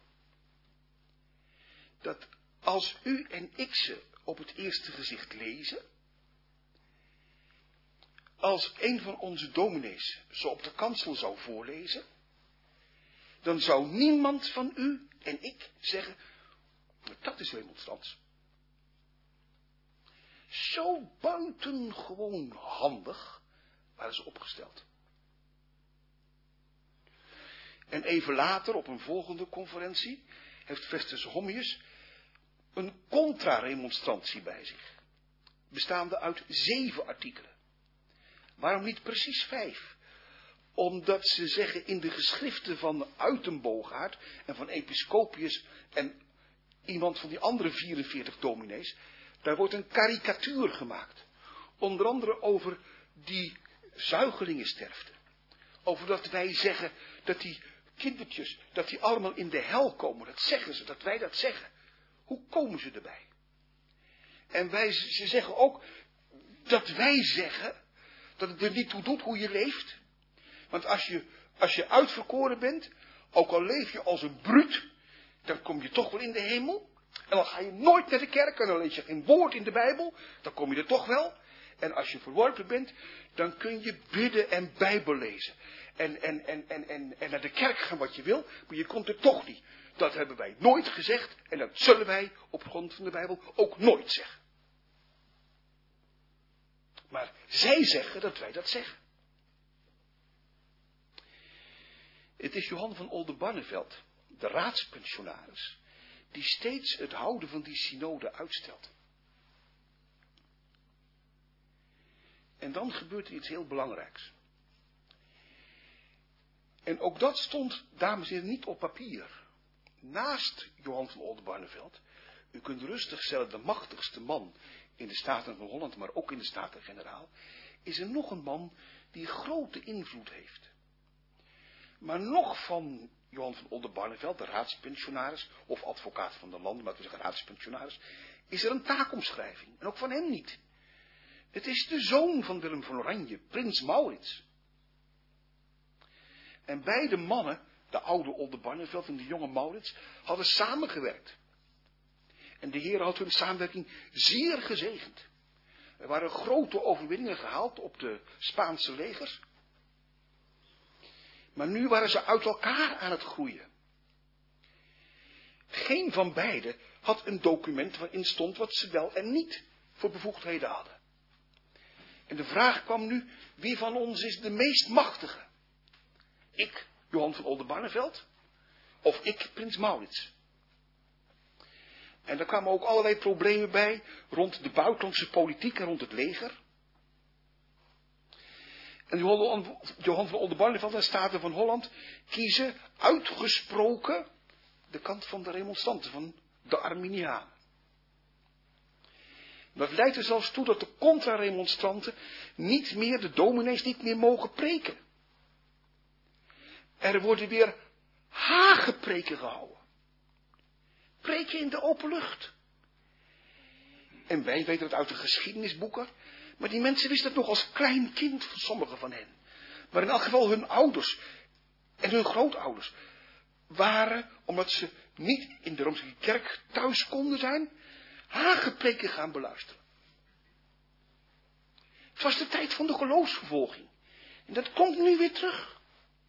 Dat als u en ik ze op het eerste gezicht lezen, als een van onze dominees ze op de kansel zou voorlezen, dan zou niemand van u en ik zeggen, dat is remonstrants. Zo buitengewoon handig waren ze opgesteld. En even later, op een volgende conferentie, heeft Festus Hommius een contra-remonstrantie bij zich. Bestaande uit zeven artikelen. Waarom niet precies vijf? Omdat ze zeggen in de geschriften van Uitenboogaard en van Episcopius en iemand van die andere vierenveertig dominees, daar wordt een karikatuur gemaakt. Onder andere over die zuigelingensterfte. Over dat wij zeggen dat die kindertjes, dat die allemaal in de hel komen. Dat zeggen ze, dat wij dat zeggen. Hoe komen ze erbij? En wij, ze zeggen ook dat wij zeggen dat het er niet toe doet hoe je leeft. Want als je, als je uitverkoren bent, ook al leef je als een bruut, dan kom je toch wel in de hemel. En dan ga je nooit naar de kerk en dan lees je geen woord in de Bijbel, dan kom je er toch wel. En als je verworpen bent, dan kun je bidden en Bijbel lezen. En, en, en, en, en, en naar de kerk gaan wat je wil, maar je komt er toch niet. Dat hebben wij nooit gezegd en dat zullen wij op grond van de Bijbel ook nooit zeggen. Maar zij zeggen dat wij dat zeggen. Het is Johan van Oldenbarneveld, de raadspensionaris, die steeds het houden van die synode uitstelt. En dan gebeurt er iets heel belangrijks. En ook dat stond, dames en heren, niet op papier. Naast Johan van Oldenbarneveld, u kunt rustig stellen, de machtigste man in de Staten van Holland, maar ook in de Staten-Generaal, is er nog een man die grote invloed heeft. Maar nog van Johan van Oldenbarnevelt, de raadspensionaris, of advocaat van de landen, maar we zeggen raadspensionaris, is er een taakomschrijving. En ook van hem niet. Het is de zoon van Willem van Oranje, prins Maurits. En beide mannen, de oude Oldenbarnevelt en de jonge Maurits, hadden samengewerkt. En de Heer had hun samenwerking zeer gezegend. Er waren grote overwinningen gehaald op de Spaanse legers. Maar nu waren ze uit elkaar aan het groeien. Geen van beiden had een document waarin stond wat ze wel en niet voor bevoegdheden hadden. En de vraag kwam nu, wie van ons is de meest machtige? Ik, Johan van Oldenbarnevelt, of ik, prins Maurits? En daar kwamen ook allerlei problemen bij rond de buitenlandse politiek en rond het leger. En Johan, Johan van Oldenbarnevelt en Staten van Holland kiezen uitgesproken de kant van de remonstranten, van de Arminianen. Dat leidt er zelfs toe dat de contra-remonstranten niet meer, de dominees niet meer mogen preken. Er worden weer hagepreken gehouden. Preken in de open lucht. En wij weten het uit de geschiedenisboeken. Maar die mensen wisten het nog als klein kind, van sommigen van hen. Maar in elk geval hun ouders en hun grootouders waren, omdat ze niet in de Rooms Kerk thuis konden zijn, hagepreken gaan beluisteren. Het was de tijd van de geloofsvervolging. En dat komt nu weer terug.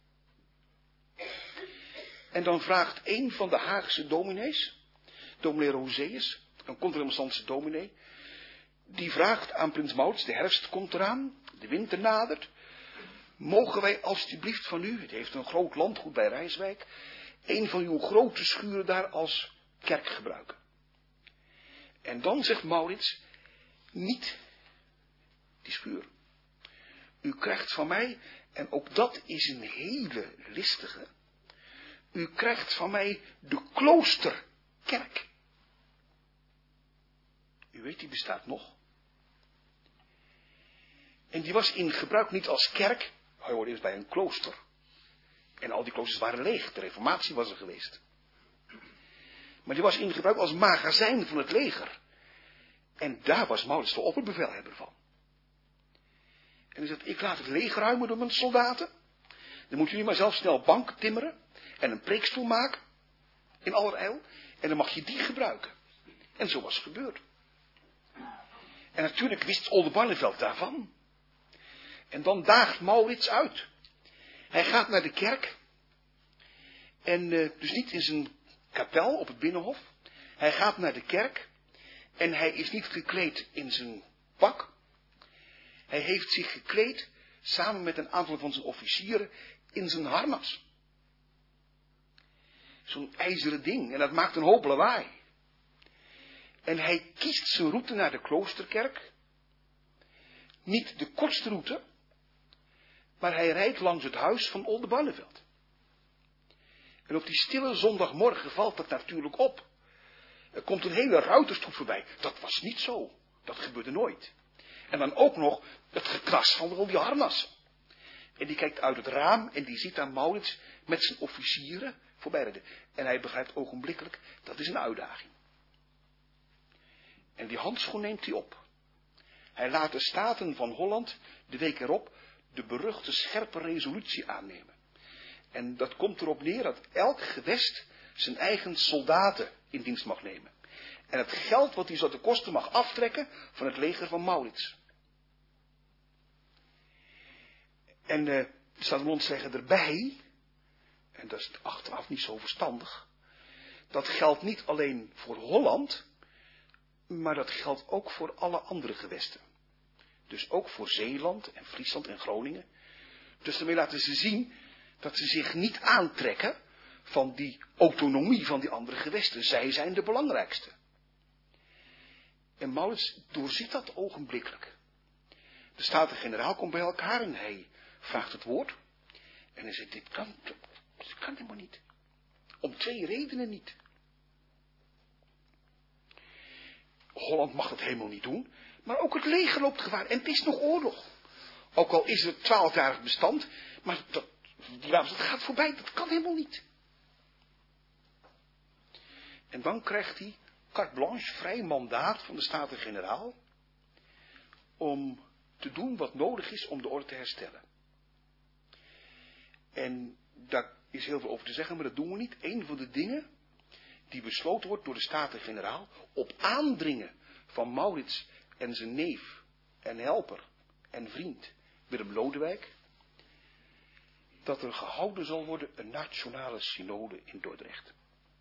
En dan vraagt een van de Haagse dominees, dominee Roseus, een contra-remonstrantse dominee, die vraagt aan prins Maurits, de herfst komt eraan, de winter nadert, mogen wij alstublieft van u, het heeft een groot landgoed bij Rijswijk, een van uw grote schuren daar als kerk gebruiken. En dan zegt Maurits, niet die schuur. U krijgt van mij, en ook dat is een hele listige, u krijgt van mij de kloosterkerk. U weet, die bestaat nog. En die was in gebruik niet als kerk. Hij hoorde eerst bij een klooster. En al die kloosters waren leeg. De reformatie was er geweest. Maar die was in gebruik als magazijn van het leger. En daar was Maurits de opperbevelhebber van. En hij zegt, ik laat het leger ruimen door mijn soldaten. Dan moet jullie maar zelf snel banken timmeren. En een preekstoel maken. In allerijl. En dan mag je die gebruiken. En zo was het gebeurd. En natuurlijk wist Oldenbarnevelt daarvan. En dan daagt Maurits uit. Hij gaat naar de kerk. En uh, dus niet in zijn kapel op het binnenhof. Hij gaat naar de kerk. En hij is niet gekleed in zijn pak. Hij heeft zich gekleed samen met een aantal van zijn officieren in zijn harnas. Zo'n ijzeren ding. En dat maakt een hoop lawaai. En hij kiest zijn route naar de kloosterkerk. Niet de kortste route. Maar hij rijdt langs het huis van Oldenbarnevelt. En op die stille zondagmorgen valt dat natuurlijk op. Er komt een hele ruiterstoet voorbij. Dat was niet zo. Dat gebeurde nooit. En dan ook nog het gekras van al die harnassen. En die kijkt uit het raam en die ziet aan Maurits met zijn officieren voorbij rijden. En hij begrijpt ogenblikkelijk, dat is een uitdaging. En die handschoen neemt hij op. Hij laat de Staten van Holland de week erop de beruchte scherpe resolutie aannemen. En dat komt erop neer dat elk gewest zijn eigen soldaten in dienst mag nemen. En het geld wat hij zo te kosten mag aftrekken van het leger van Maurits. En uh, de Staten van Holland zeggen erbij, en dat is achteraf niet zo verstandig, dat geldt niet alleen voor Holland, maar dat geldt ook voor alle andere gewesten. Dus ook voor Zeeland en Friesland en Groningen. Dus daarmee laten ze zien dat ze zich niet aantrekken van die autonomie van die andere gewesten. Zij zijn de belangrijkste. En Maurits doorziet dat ogenblikkelijk. De Staten-Generaal komt bij elkaar en hij vraagt het woord. En hij zegt, dit kan, dit kan helemaal niet. Om twee redenen niet. Holland mag dat helemaal niet doen. Maar ook het leger loopt gevaar. En het is nog oorlog. Ook al is het twaalfjarig bestand. Maar dat, dat gaat voorbij. Dat kan helemaal niet. En dan krijgt hij carte blanche, vrij mandaat van de Staten-Generaal, om te doen wat nodig is om de orde te herstellen. En daar is heel veel over te zeggen, maar dat doen we niet. Een van de dingen die besloten wordt door de Staten-Generaal, op aandringen van Maurits en zijn neef en helper en vriend Willem Lodewijk, dat er gehouden zal worden een nationale synode in Dordrecht.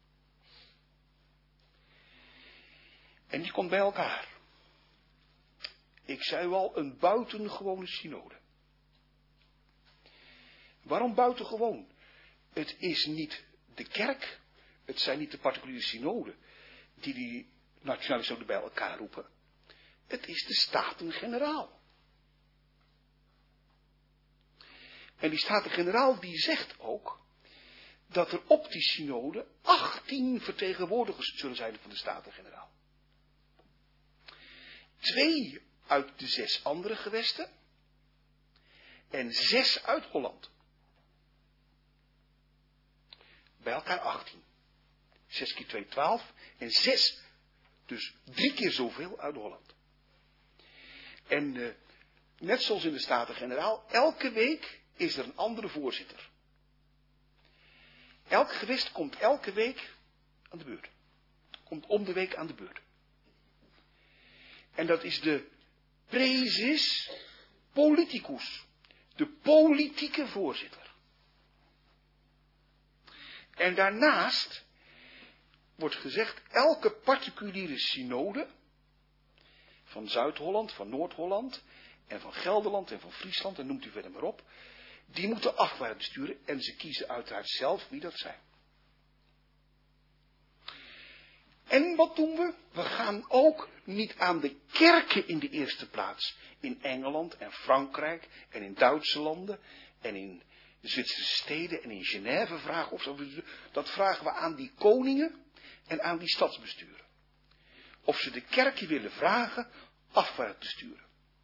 En die komt bij elkaar. Ik zei wel, een buitengewone synode. Waarom buitengewoon? Het is niet de kerk, het zijn niet de particuliere synoden die die nationale synode bij elkaar roepen. Het is de Staten-Generaal. En die Staten-Generaal die zegt ook dat er op die synode achttien vertegenwoordigers zullen zijn van de Staten-Generaal. Twee uit de zes andere gewesten en zes uit Holland. Bij elkaar achttien. Zes keer twee, twaalf en zes, dus drie keer zoveel uit Holland. En uh, net zoals in de Staten-Generaal, elke week is er een andere voorzitter. Elk gewest komt elke week aan de beurt. Komt om de week aan de beurt. En dat is de praeses politicus. De politieke voorzitter. En daarnaast wordt gezegd, elke particuliere synode van Zuid-Holland, van Noord-Holland en van Gelderland en van Friesland, en noemt u verder maar op, die moeten afgevaardigden sturen en ze kiezen uiteraard zelf wie dat zijn. En wat doen we? We gaan ook niet aan de kerken in de eerste plaats. In Engeland en Frankrijk en in Duitse landen en in de Zwitserse steden en in Genève vragen of zo. Dat vragen we aan die koningen en aan die stadsbesturen. Of ze de kerken willen vragen afwaarts te sturen.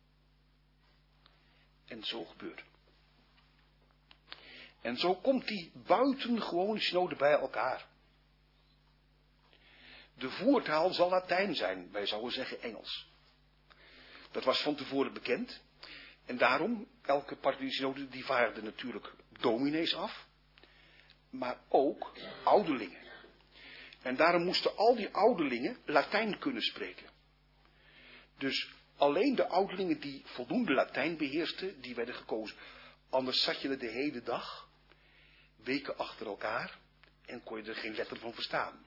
En zo gebeurt. En zo komt die buitengewone synode bij elkaar. De voertaal zal Latijn zijn, wij zouden zeggen Engels. Dat was van tevoren bekend. En daarom, elke particuliere synode die vaardigde natuurlijk dominees af. Maar ook ouderlingen. En daarom moesten al die ouderlingen Latijn kunnen spreken. Dus alleen de ouderlingen die voldoende Latijn beheersten, die werden gekozen. Anders zat je er de hele dag, weken achter elkaar, en kon je er geen letter van verstaan.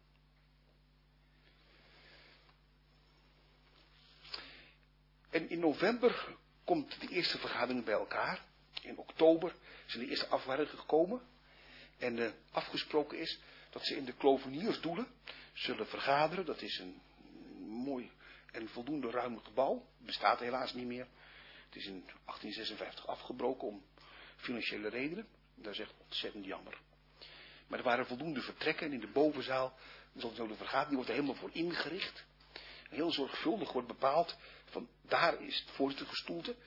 En in november komt de eerste vergadering bij elkaar. In oktober zijn de eerste afvaardigingen gekomen. En uh, afgesproken is dat ze in de Kloveniersdoelen zullen vergaderen. Dat is een mooi en voldoende ruim gebouw. Bestaat helaas niet meer. Het is in achttien zesenvijftig afgebroken om financiële redenen. Dat is echt ontzettend jammer. Maar er waren voldoende vertrekken en in de bovenzaal zal zo de vergadering, die wordt er helemaal voor ingericht. Heel zorgvuldig wordt bepaald van daar is het voorzittergestoelte.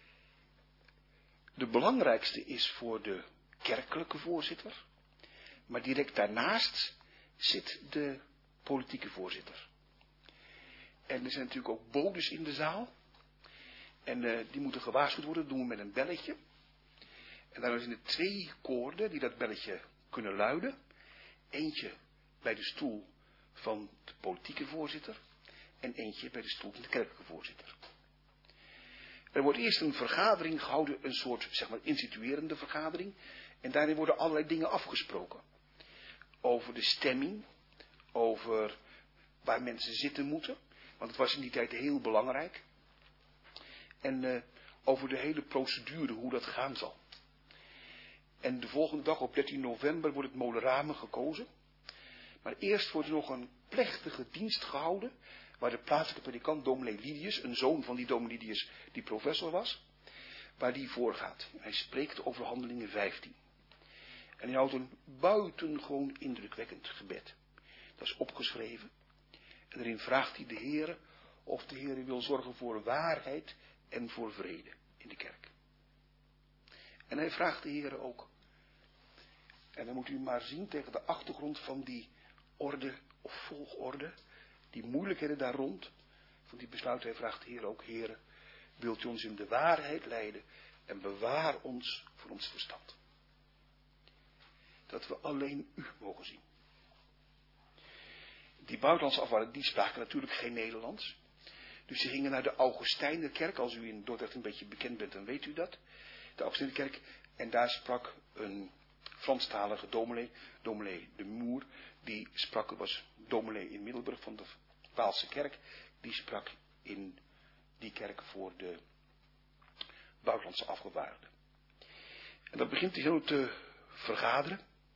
De belangrijkste is voor de kerkelijke voorzitter. Maar direct daarnaast zit de politieke voorzitter. En er zijn natuurlijk ook bodes in de zaal. En uh, die moeten gewaarschuwd worden. Dat doen we met een belletje. En daar zijn er twee koorden die dat belletje kunnen luiden. Eentje bij de stoel van de politieke voorzitter. En eentje bij de stoel van de kerkelijke voorzitter. Er wordt eerst een vergadering gehouden. Een soort, zeg maar, instituerende vergadering. En daarin worden allerlei dingen afgesproken. Over de stemming. Over waar mensen zitten moeten. Want het was in die tijd heel belangrijk. En uh, over de hele procedure, hoe dat gaan zal. En de volgende dag, op dertien november, wordt het Molenramen gekozen. Maar eerst wordt er nog een plechtige dienst gehouden. Waar de plaatselijke predikant, dominee Lydius, een zoon van die dominee Lydius, die professor was. Waar die voorgaat. Hij spreekt over Handelingen vijftien. En hij houdt een buitengewoon indrukwekkend gebed. Dat is opgeschreven. En daarin vraagt hij de Heere of de Heere wil zorgen voor waarheid en voor vrede in de kerk. En hij vraagt de Heere ook. En dan moet u maar zien tegen de achtergrond van die orde of volgorde, die moeilijkheden daar rond, van die besluit hij vraagt de Heer ook, Heere, wilt u ons in de waarheid leiden en bewaar ons voor ons verstand. Dat we alleen u mogen zien. Die buitenlandse afwalers, die spraken natuurlijk geen Nederlands. Dus ze gingen naar de Augustijnerkerk. Als u in Dordrecht een beetje bekend bent, dan weet u dat. De Augustijnerkerk. En daar sprak een Franstalige dominee, dominee de Moer. Die sprak, was dominee in Middelburg van de Waalse kerk. Die sprak in die kerk voor de buitenlandse afgevaardigden. En dat begint hij zo te vergaderen.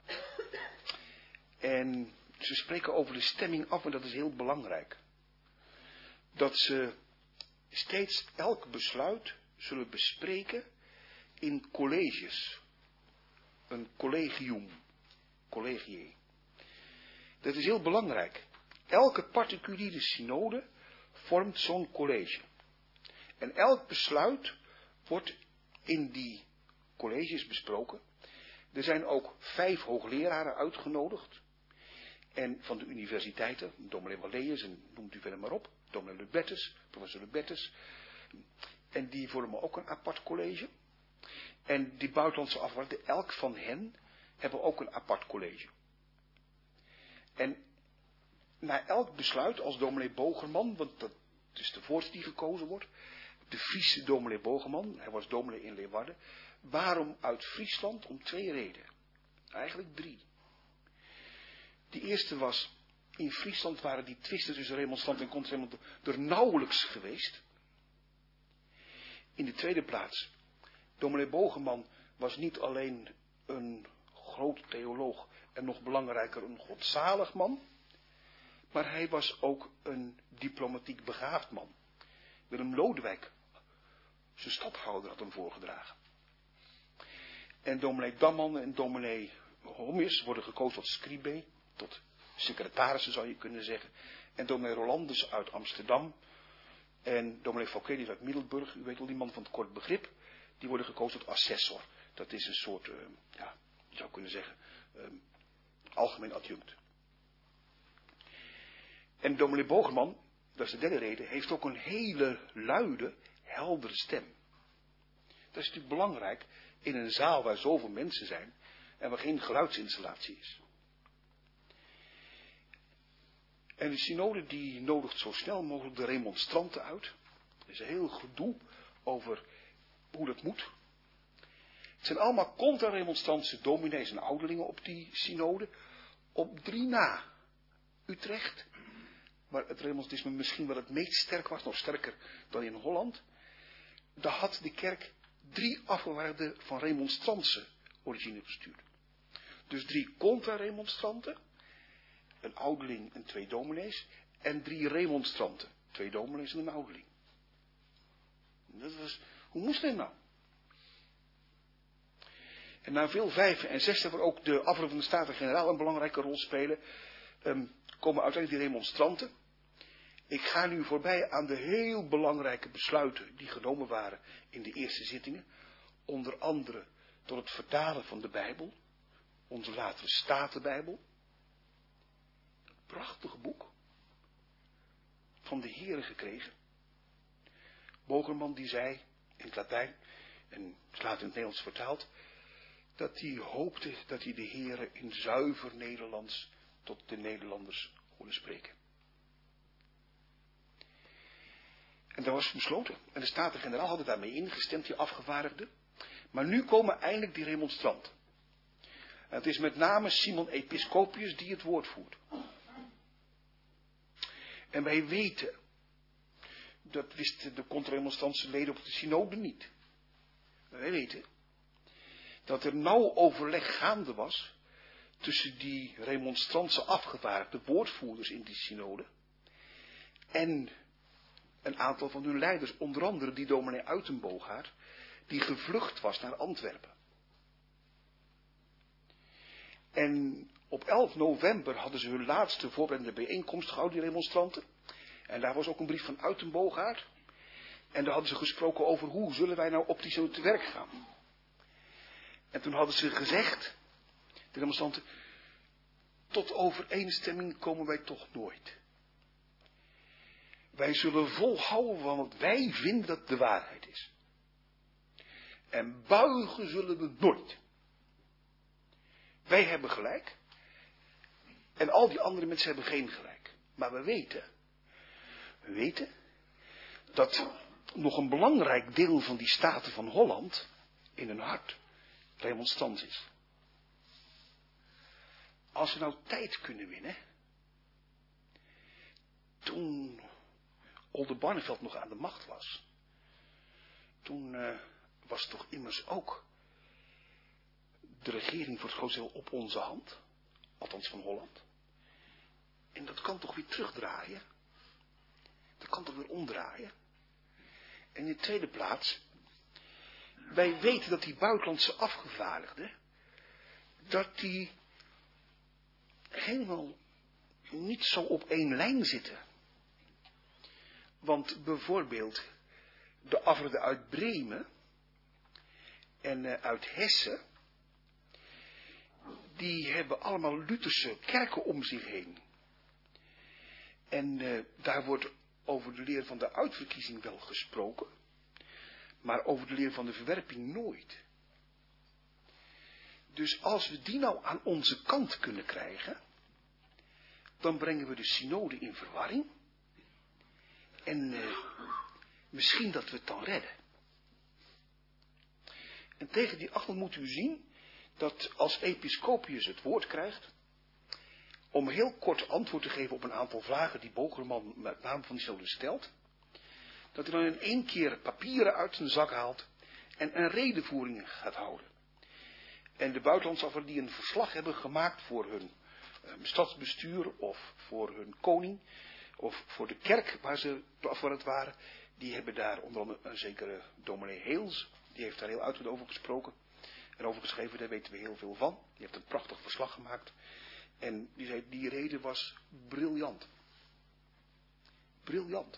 En ze spreken over de stemming af, en dat is heel belangrijk. Dat ze steeds elk besluit zullen bespreken in colleges. Een collegium. Collegië. Dat is heel belangrijk. Elke particuliere synode vormt zo'n college. En elk besluit wordt in die colleges besproken. Er zijn ook vijf hoogleraren uitgenodigd. En van de universiteiten, dominee Walleus en noemt u verder maar op, dominee Lubertus, professor Lubertus. En die vormen ook een apart college. En die buitenlandse afgevaardigden, elk van hen, hebben ook een apart college. En na elk besluit, als dominee Bogerman, want dat is de voorzitter die gekozen wordt, de Friese dominee Bogerman, hij was dominee in Leeuwarden. Waarom uit Friesland? Om twee redenen. Eigenlijk drie. De eerste was, in Friesland waren die twisten tussen remonstrant en contra-remonstrant er nauwelijks geweest. In de tweede plaats, dominee Bogerman was niet alleen een groot theoloog en nog belangrijker een godzalig man, maar hij was ook een diplomatiek begaafd man. Willem Lodewijk, zijn stadhouder, had hem voorgedragen. En dominee Damman en dominee Hommius worden gekozen tot scribe, tot secretarissen zou je kunnen zeggen. En dominee Rolandus uit Amsterdam. En dominee Fouquet uit Middelburg, u weet wel, die man van het kort begrip. Die worden gekozen tot assessor. Dat is een soort, uh, ja, je zou kunnen zeggen, uh, algemeen adjunct. En dominee Bogerman, dat is de derde reden, heeft ook een hele luide, heldere stem. Dat is natuurlijk belangrijk in een zaal waar zoveel mensen zijn en waar geen geluidsinstallatie is. En de synode die nodigt zo snel mogelijk de remonstranten uit. Er is een heel gedoe over hoe dat moet. Het zijn allemaal contra-remonstrantse dominees en ouderlingen op die synode. Op drie na. Utrecht, waar het remonstrantisme misschien wel het meest sterk was, nog sterker dan in Holland. Daar had de kerk drie afgevaardigden van remonstrantse origine gestuurd. Dus drie contra-remonstranten, een ouderling en twee dominees, en drie remonstranten, twee dominees en een ouderling. Dat was, hoe moest dat nou? En na veel vijven en zesde, waar ook de afgevaardigden van de Staten-Generaal een belangrijke rol spelen, um, komen uiteindelijk die remonstranten. Ik ga nu voorbij aan de heel belangrijke besluiten die genomen waren in de eerste zittingen. Onder andere door het vertalen van de Bijbel, onze latere Statenbijbel. Een prachtig boek van de Heere gekregen. Bogerman die zei in het Latijn, en is later in het Nederlands vertaald, dat hij hoopte dat hij de Heere in zuiver Nederlands tot de Nederlanders hoorde spreken. En dat was besloten. En de Staten-Generaal hadden daarmee ingestemd, die afgevaardigden. Maar nu komen eindelijk die remonstranten. En het is met name Simon Episcopius die het woord voert. En wij weten, dat wisten de contra-remonstrantse leden op de synode niet. Maar wij weten dat er nauw overleg gaande was tussen die remonstrantse afgevaardigde woordvoerders in die synode en een aantal van hun leiders, onder andere die dominee Uitenboogaard, die gevlucht was naar Antwerpen. En op elf november hadden ze hun laatste voorbereidende bijeenkomst gehouden, die remonstranten. En daar was ook een brief van Uitenboogaard. En daar hadden ze gesproken over hoe zullen wij nou op die synode te werk gaan. En toen hadden ze gezegd, de remonstranten, tot overeenstemming komen wij toch nooit. Wij zullen volhouden van wat wij vinden dat de waarheid is. En buigen zullen we nooit. Wij hebben gelijk. En al die andere mensen hebben geen gelijk. Maar we weten. We weten. Dat nog een belangrijk deel van die Staten van Holland. In hun hart. remonstrants is. Als we nou tijd kunnen winnen. Toen Oldenbarneveld nog aan de macht was. Toen uh, was toch immers ook de regering voor het grootste deel op onze hand. Althans van Holland. En dat kan toch weer terugdraaien. Dat kan toch weer omdraaien. En in de tweede plaats. Wij weten dat die buitenlandse afgevaardigden. Dat die helemaal niet zo op één lijn zitten. Want bijvoorbeeld de afgevaardigden uit Bremen en uh, uit Hessen, die hebben allemaal Lutherse kerken om zich heen. En uh, daar wordt over de leer van de uitverkiezing wel gesproken, maar over de leer van de verwerping nooit. Dus als we die nou aan onze kant kunnen krijgen, dan brengen we de synode in verwarring. En uh, misschien dat we het dan redden. En tegen die achter moet u zien dat als episcopius het woord krijgt, om heel kort antwoord te geven op een aantal vragen die Bogerman met naam van die synode stelt, dat hij dan in één keer papieren uit zijn zak haalt en een redenvoering gaat houden. En de buitenlandse afvaardigden die een verslag hebben gemaakt voor hun uh, stadsbestuur of voor hun koning of voor de kerk waar ze afgevaardigd waren, die hebben daar onder andere een zekere dominee Heels, die heeft daar heel uitgebreid over gesproken en over geschreven, daar weten we heel veel van. Die heeft een prachtig verslag gemaakt en die zei, die reden was briljant. Briljant.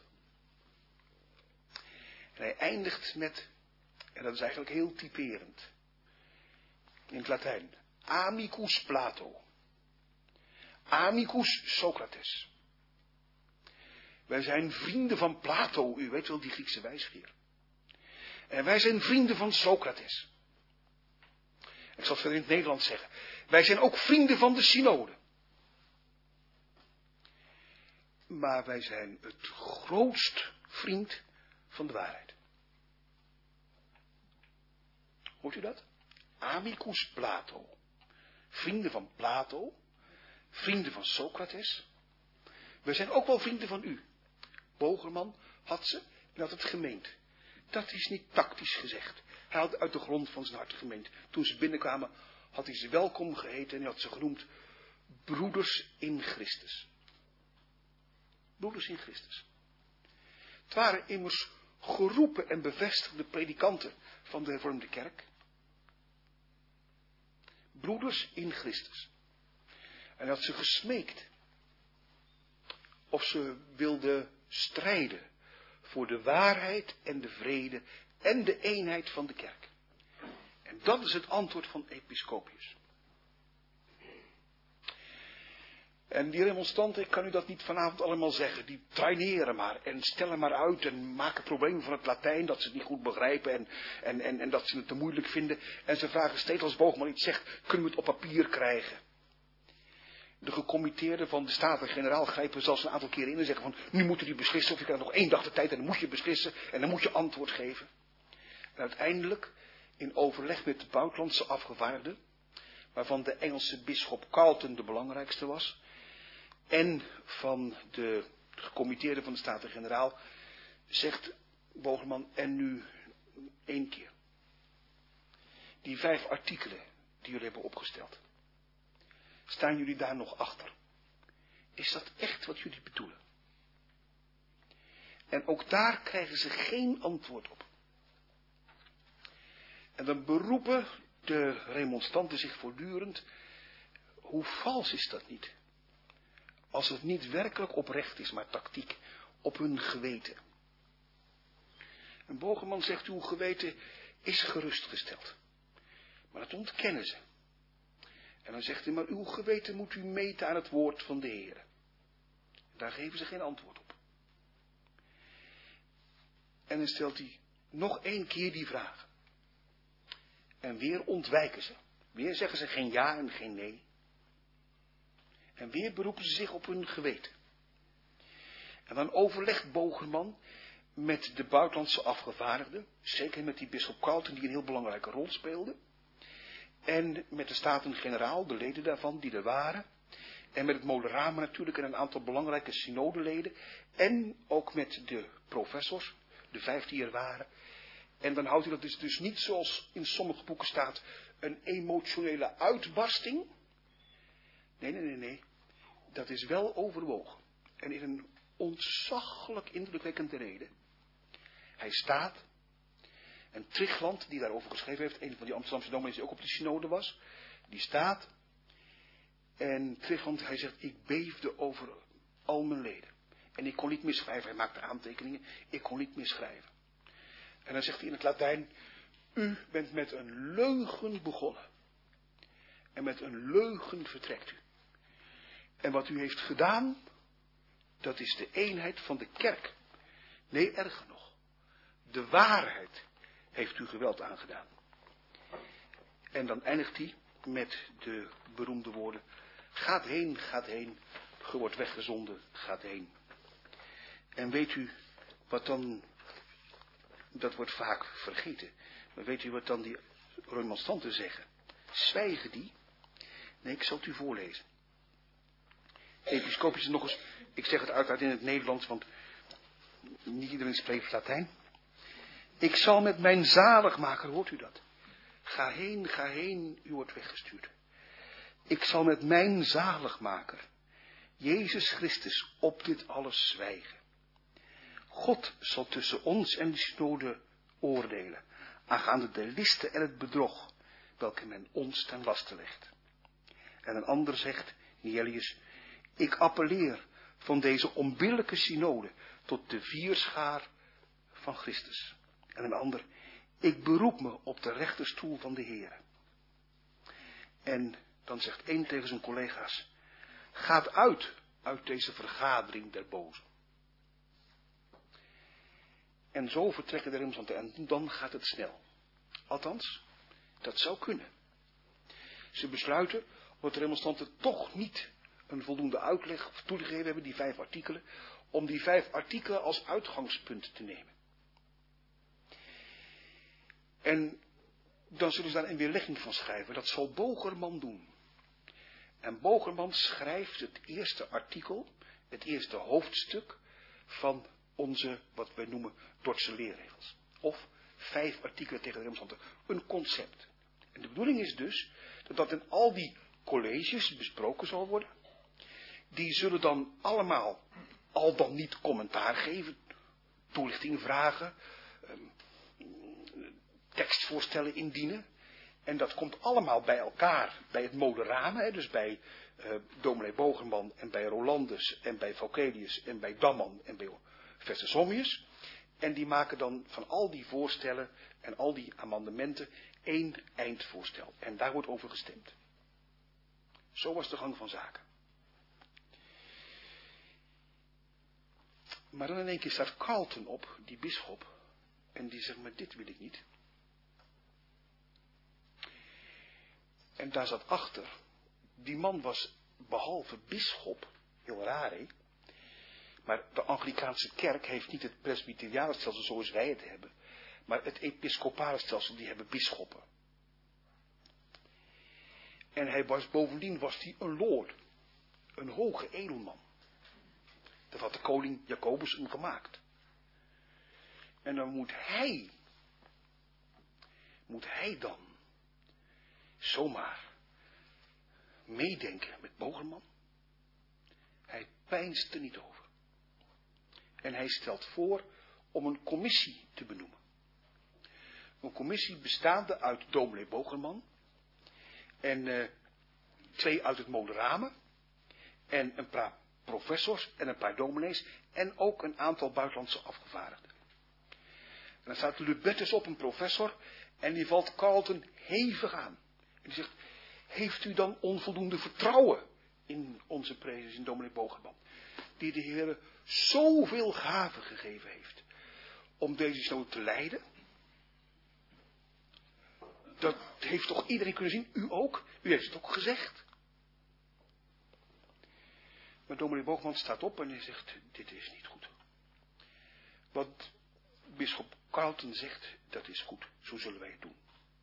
En hij eindigt met, en dat is eigenlijk heel typerend, in het Latijn, amicus Plato, amicus Socrates. Wij zijn vrienden van Plato, u weet wel, die Griekse wijsgeer. En wij zijn vrienden van Socrates. Ik zal het verder in het Nederlands zeggen. Wij zijn ook vrienden van de synode. Maar wij zijn het grootst vriend van de waarheid. Hoort u dat? Amicus Plato. Vrienden van Plato. Vrienden van Socrates. Wij zijn ook wel vrienden van u. Bogerman had ze en had het gemeend. Dat is niet tactisch gezegd. Hij had uit de grond van zijn hart gemeend. Toen ze binnenkwamen had hij ze welkom geheten en hij had ze genoemd broeders in Christus. Broeders in Christus. Het waren immers geroepen en bevestigde predikanten van de hervormde kerk. Broeders in Christus. En hij had ze gesmeekt of ze wilden strijden voor de waarheid en de vrede en de eenheid van de kerk. En dat is het antwoord van Episcopius. En die remonstranten, ik kan u dat niet vanavond allemaal zeggen, die traineren maar en stellen maar uit en maken problemen van het Latijn, dat ze het niet goed begrijpen en, en, en, en dat ze het te moeilijk vinden. En ze vragen steeds als Boogman iets zegt, kunnen we het op papier krijgen? De gecommitteerden van de Staten-Generaal grijpen zelfs een aantal keren in en zeggen van, nu moeten die beslissen, of je krijgt nog één dag de tijd en dan moet je beslissen en dan moet je antwoord geven. En uiteindelijk, in overleg met de buitenlandse afgevaardigden, waarvan de Engelse bisschop Carleton de belangrijkste was, en van de gecommitteerden van de Staten-Generaal, zegt Bogerman, en nu één keer. Die vijf artikelen die jullie hebben opgesteld. Staan jullie daar nog achter? Is dat echt wat jullie bedoelen? En ook daar krijgen ze geen antwoord op. En dan beroepen de remonstranten zich voortdurend, hoe vals is dat niet? Als het niet werkelijk oprecht is, maar tactiek, op hun geweten. En Bogerman zegt, uw geweten is gerustgesteld. Maar dat ontkennen ze. En dan zegt hij, maar uw geweten moet u meten aan het woord van de Heer. Daar geven ze geen antwoord op. En dan stelt hij nog één keer die vraag. En weer ontwijken ze. Weer zeggen ze geen ja en geen nee. En weer beroepen ze zich op hun geweten. En dan overlegt Bogerman met de buitenlandse afgevaardigden, zeker met die bisschop Carleton die een heel belangrijke rol speelde, en met de Staten-Generaal, de leden daarvan die er waren, en met het Moderame natuurlijk en een aantal belangrijke synodeleden, en ook met de professors, de vijf die er waren. En dan houdt hij dat dus, dus niet zoals in sommige boeken staat, een emotionele uitbarsting. Nee, nee, nee, nee. Dat is wel overwogen. En in een ontzaglijk indrukwekkende reden. Hij staat. En Trigland, die daarover geschreven heeft, een van die Amsterdamse dominees die ook op de synode was, die staat. En Trigland, hij zegt, ik beefde over al mijn leden. En ik kon niet meer schrijven. Hij maakte aantekeningen. Ik kon niet meer schrijven. En dan zegt hij in het Latijn, u bent met een leugen begonnen. En met een leugen vertrekt u. En wat u heeft gedaan, dat is de eenheid van de kerk. Nee, erger nog. De waarheid heeft u geweld aangedaan. En dan eindigt hij met de beroemde woorden, gaat heen, gaat heen, ge wordt weggezonden, gaat heen. En weet u wat dan, dat wordt vaak vergeten, maar weet u wat dan die remonstranten zeggen? Zwijgen die? Nee, ik zal het u voorlezen. Episcopisch nog eens, ik zeg het uiteraard in het Nederlands, want niet iedereen spreekt Latijn. Ik zal met mijn zaligmaker, hoort u dat? Ga heen, ga heen, u wordt weggestuurd. Ik zal met mijn zaligmaker, Jezus Christus, op dit alles zwijgen. God zal tussen ons en de synode oordelen, aangaande de listen en het bedrog, welke men ons ten laste legt. En een ander zegt, Nielius, ik appelleer van deze onbillijke synode tot de vierschaar van Christus. En een ander, ik beroep me op de rechterstoel van de Heer. En dan zegt één tegen zijn collega's, gaat uit uit deze vergadering der bozen. En zo vertrekken de remonstranten en dan gaat het snel. Althans, dat zou kunnen. Ze besluiten, omdat de remonstranten toch niet een voldoende uitleg of toegegeven hebben, die vijf artikelen, om die vijf artikelen als uitgangspunt te nemen. En dan zullen ze daar een weerlegging van schrijven. Dat zal Bogerman doen. En Bogerman schrijft het eerste artikel, het eerste hoofdstuk van onze, wat wij noemen, Dordtse leerregels. Of vijf artikelen tegen de remonstranten. Een concept. En de bedoeling is dus, dat dat in al die colleges besproken zal worden. Die zullen dan allemaal, al dan niet commentaar geven, toelichting vragen, tekstvoorstellen indienen. En dat komt allemaal bij elkaar, bij het Moderame, dus bij uh, dominee Bogerman en bij Rolandus en bij Valkelius en bij Damman en bij Verstersommius. En die maken dan van al die voorstellen en al die amendementen één eindvoorstel. En daar wordt over gestemd. Zo was de gang van zaken. Maar dan in één keer staat Carleton op, die bisschop, en die zegt, maar dit wil ik niet. En daar zat achter, die man was behalve bisschop, heel raar hè, maar de Anglikaanse kerk heeft niet het presbyteriale stelsel zoals wij het hebben, maar het episcopale stelsel, die hebben bisschoppen. En hij was, bovendien was hij een lord, een hoge edelman. Dat had de koning Jacobus hem gemaakt. En dan moet hij, moet hij dan zomaar meedenken met Bogerman? Hij peinst er niet over. En hij stelt voor om een commissie te benoemen. Een commissie bestaande uit dominee Bogerman en uh, twee uit het Moderame en een paar professors en een paar dominees en ook een aantal buitenlandse afgevaardigden. En dan staat Lubertus op, een professor, en die valt Carleton hevig aan. En die zegt, Heeft u dan onvoldoende vertrouwen in onze prezes, in dominee Bogerman, die de Heer zoveel gaven gegeven heeft om deze synode te leiden? Dat heeft toch iedereen kunnen zien, u ook? U heeft het ook gezegd. Maar dominee Bogerman staat op en hij zegt, dit is niet goed. Wat bisschop Carlton zegt, dat is goed, zo zullen wij het doen.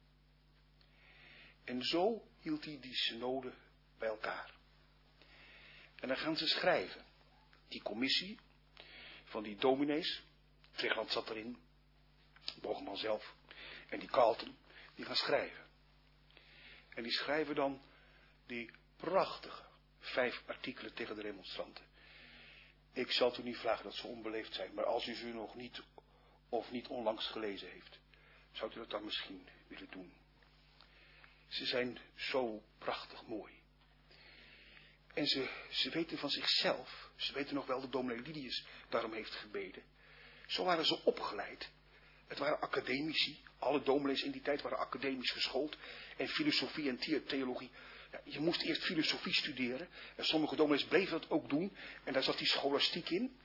En zo hield hij die synode bij elkaar. En dan gaan ze schrijven. Die commissie van die dominees, Vlegland zat erin, Bogerman zelf, en die Carlton, die gaan schrijven. En die schrijven dan die prachtige vijf artikelen tegen de remonstranten. Ik zal u niet vragen dat ze onbeleefd zijn, maar als u ze nog niet of niet onlangs gelezen heeft, zou u dat dan misschien willen doen. Ze zijn zo prachtig mooi. En ze, ze weten van zichzelf, ze weten nog wel dat dominee Lydius daarom heeft gebeden. Zo waren ze opgeleid. Het waren academici, alle dominees in die tijd waren academisch geschoold. En filosofie en theologie. Ja, je moest eerst filosofie studeren. En sommige dominees bleven dat ook doen. En daar zat die scholastiek in.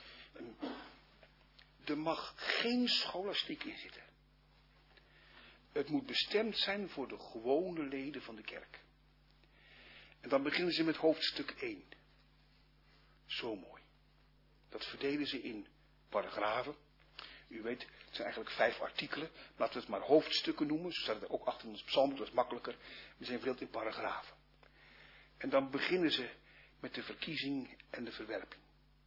Er mag geen scholastiek in zitten. Het moet bestemd zijn voor de gewone leden van de kerk. En dan beginnen ze met hoofdstuk één. Zo mooi. Dat verdelen ze in paragrafen. U weet, het zijn eigenlijk vijf artikelen. Laten we het maar hoofdstukken noemen. Zo staat het er ook achter in ons psalm, dat is makkelijker. We zijn verdeeld in paragrafen. En dan beginnen ze met de verkiezing en de verwerping.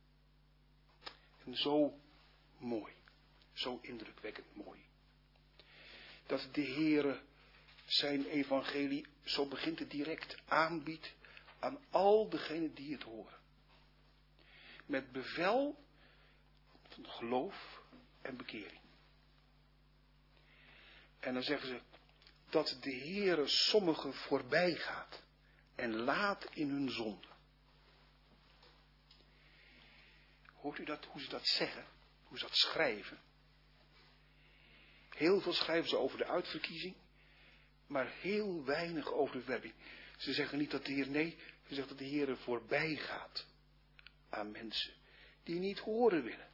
En zo mooi. Zo indrukwekkend mooi. Dat de Heere zijn evangelie, zo begint het direct, aanbiedt aan al degenen die het horen. Met bevel van geloof en bekering. En dan zeggen ze dat de Heere sommigen voorbij gaat en laat in hun zonde. Hoort u dat, hoe ze dat zeggen? Hoe ze dat schrijven? Heel veel schrijven ze over de uitverkiezing, maar heel weinig over de verwerping. Ze zeggen niet dat de Heer, nee, ze zeggen dat de Heer voorbij gaat aan mensen die niet horen willen.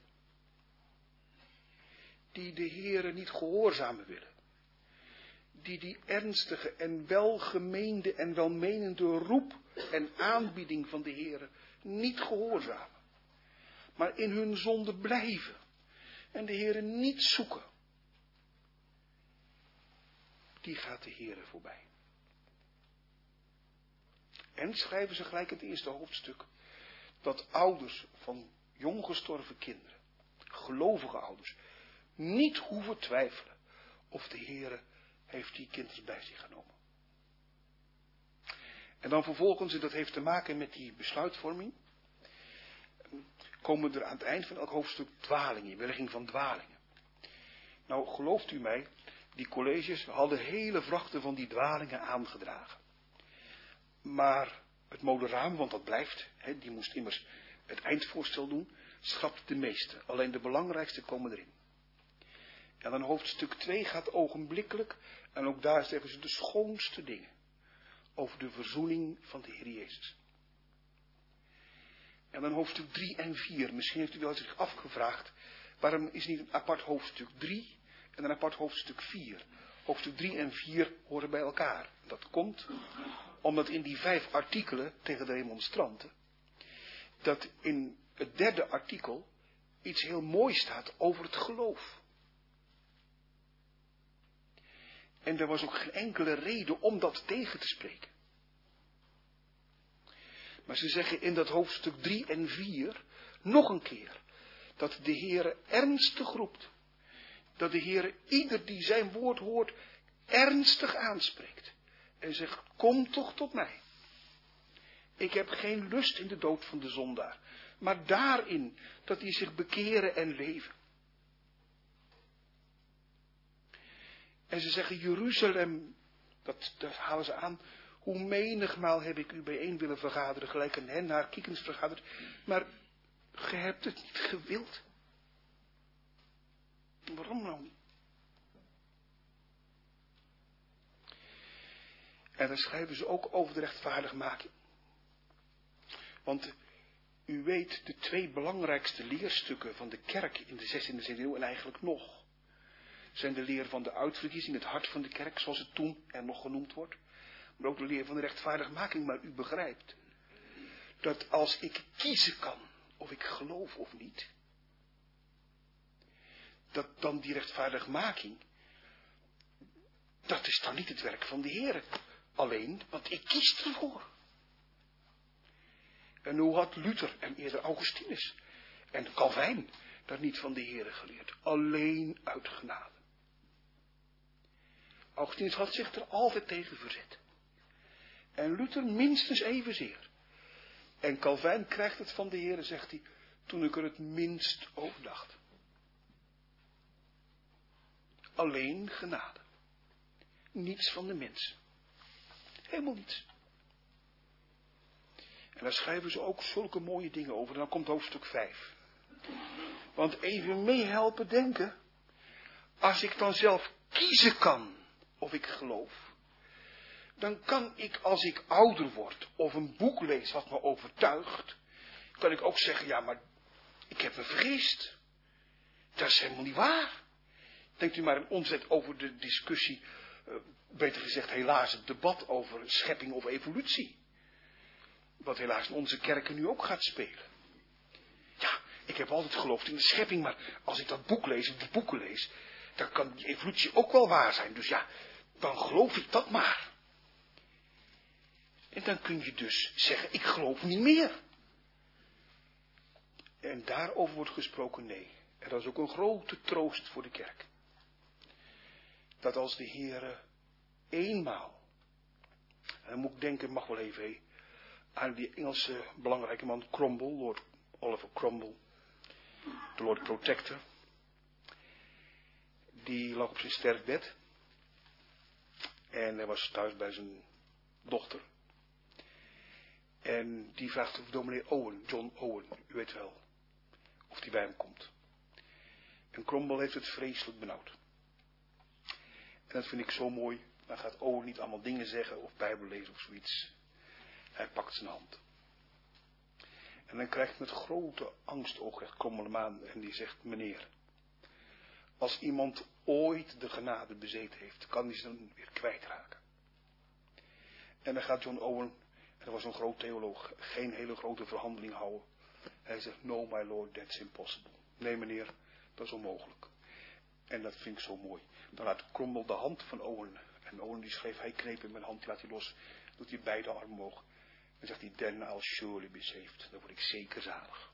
Die de Heer niet gehoorzamen willen. Die die ernstige en welgemeende en welmenende roep en aanbieding van de Heer niet gehoorzamen. Maar in hun zonde blijven. En de Heer niet zoeken. Die gaat de Heer voorbij. En schrijven ze gelijk in het eerste hoofdstuk dat ouders van jong gestorven kinderen, gelovige ouders, niet hoeven twijfelen of de Heer heeft die kinderen bij zich genomen. En dan vervolgens, en dat heeft te maken met die besluitvorming, komen er aan het eind van elk hoofdstuk dwalingen, welegging van dwalingen. Nou, gelooft u mij, die colleges hadden hele vrachten van die dwalingen aangedragen. Maar het moderaam, want dat blijft, hè, die moest immers het eindvoorstel doen, schrapt de meeste. Alleen de belangrijkste komen erin. En dan hoofdstuk twee gaat ogenblikkelijk, en ook daar zeggen ze de schoonste dingen. Over de verzoening van de Heer Jezus. En dan hoofdstuk drie en vier. Misschien heeft u wel zich afgevraagd, waarom is niet een apart hoofdstuk drie en een apart hoofdstuk vier? Hoofdstuk drie en vier horen bij elkaar. Dat komt omdat in die vijf artikelen tegen de remonstranten, dat in het derde artikel iets heel moois staat over het geloof. En er was ook geen enkele reden om dat tegen te spreken. Maar ze zeggen in dat hoofdstuk drie en vier nog een keer dat de Heere ernstig roept. Dat de Heere ieder die zijn woord hoort ernstig aanspreekt. En zegt, kom toch tot mij. Ik heb geen lust in de dood van de zondaar. Maar daarin dat die zich bekeren en leven. En ze zeggen, Jeruzalem, dat, dat halen ze aan. Hoe menigmaal heb ik u bijeen willen vergaderen, gelijk een hen haar kiekens vergadert. Maar ge hebt het niet gewild. Waarom nou niet? En dan schrijven ze ook over de rechtvaardigmaking. Want u weet, de twee belangrijkste leerstukken van de kerk in de zestiende en zeventiende eeuw en eigenlijk nog, zijn de leer van de uitverkiezing, het hart van de kerk, zoals het toen en nog genoemd wordt. Maar ook de leer van de rechtvaardigmaking. Maar u begrijpt dat als ik kiezen kan of ik geloof of niet, dat dan die rechtvaardigmaking, dat is dan niet het werk van de Heer alleen, want ik kies ervoor. En hoe had Luther en eerder Augustinus en Calvijn dat niet van de Heer geleerd? Alleen uit genade. Augustinus had zich er altijd tegen verzet. En Luther minstens evenzeer. En Calvijn krijgt het van de Heer, zegt hij, toen ik er het minst over dacht. Alleen genade. Niets van de mens. Helemaal niets. En daar schrijven ze ook zulke mooie dingen over. En dan komt hoofdstuk vijf. Want even meehelpen denken. Als ik dan zelf kiezen kan of ik geloof. Dan kan ik, als ik ouder word of een boek lees wat me overtuigt, kan ik ook zeggen, ja, maar ik heb me vergist. Dat is helemaal niet waar. Denkt u maar een omzet over de discussie, uh, beter gezegd helaas het debat over schepping of evolutie. Wat helaas in onze kerken nu ook gaat spelen. Ja, ik heb altijd geloofd in de schepping, maar als ik dat boek lees, of die boeken lees, dan kan die evolutie ook wel waar zijn. Dus ja, dan geloof ik dat maar. En dan kun je dus zeggen, ik geloof niet meer. En daarover wordt gesproken, nee. En dat is ook een grote troost voor de kerk. Dat als de Heere eenmaal, en dan moet ik denken, mag wel even, hé, aan die Engelse belangrijke man Cromwell, Lord Oliver Cromwell, de Lord Protector. Die lag op zijn sterfbed. En hij was thuis bij zijn dochter. En die vraagt of dominee Owen, John Owen, u weet wel, of die bij hem komt. En Cromwell heeft het vreselijk benauwd. En dat vind ik zo mooi. Dan gaat Owen niet allemaal dingen zeggen of Bijbel lezen of zoiets. Hij pakt zijn hand. En dan krijgt met grote angst ook echt Cromwell hem aan en die zegt, meneer, als iemand ooit de genade bezeten heeft, kan hij ze dan weer kwijtraken. En dan gaat John Owen, en dat was een groot theoloog, geen hele grote verhandeling houden. Hij zegt, no my lord, that's impossible. Nee meneer, dat is onmogelijk. En dat vind ik zo mooi. Dan laat Cromwell de hand van Owen. En Owen die schreef, hij kneep in mijn hand, die laat hij los. Doet hij beide armen omhoog. En zegt hij, then I'll surely be saved. Dan word ik zeker zalig.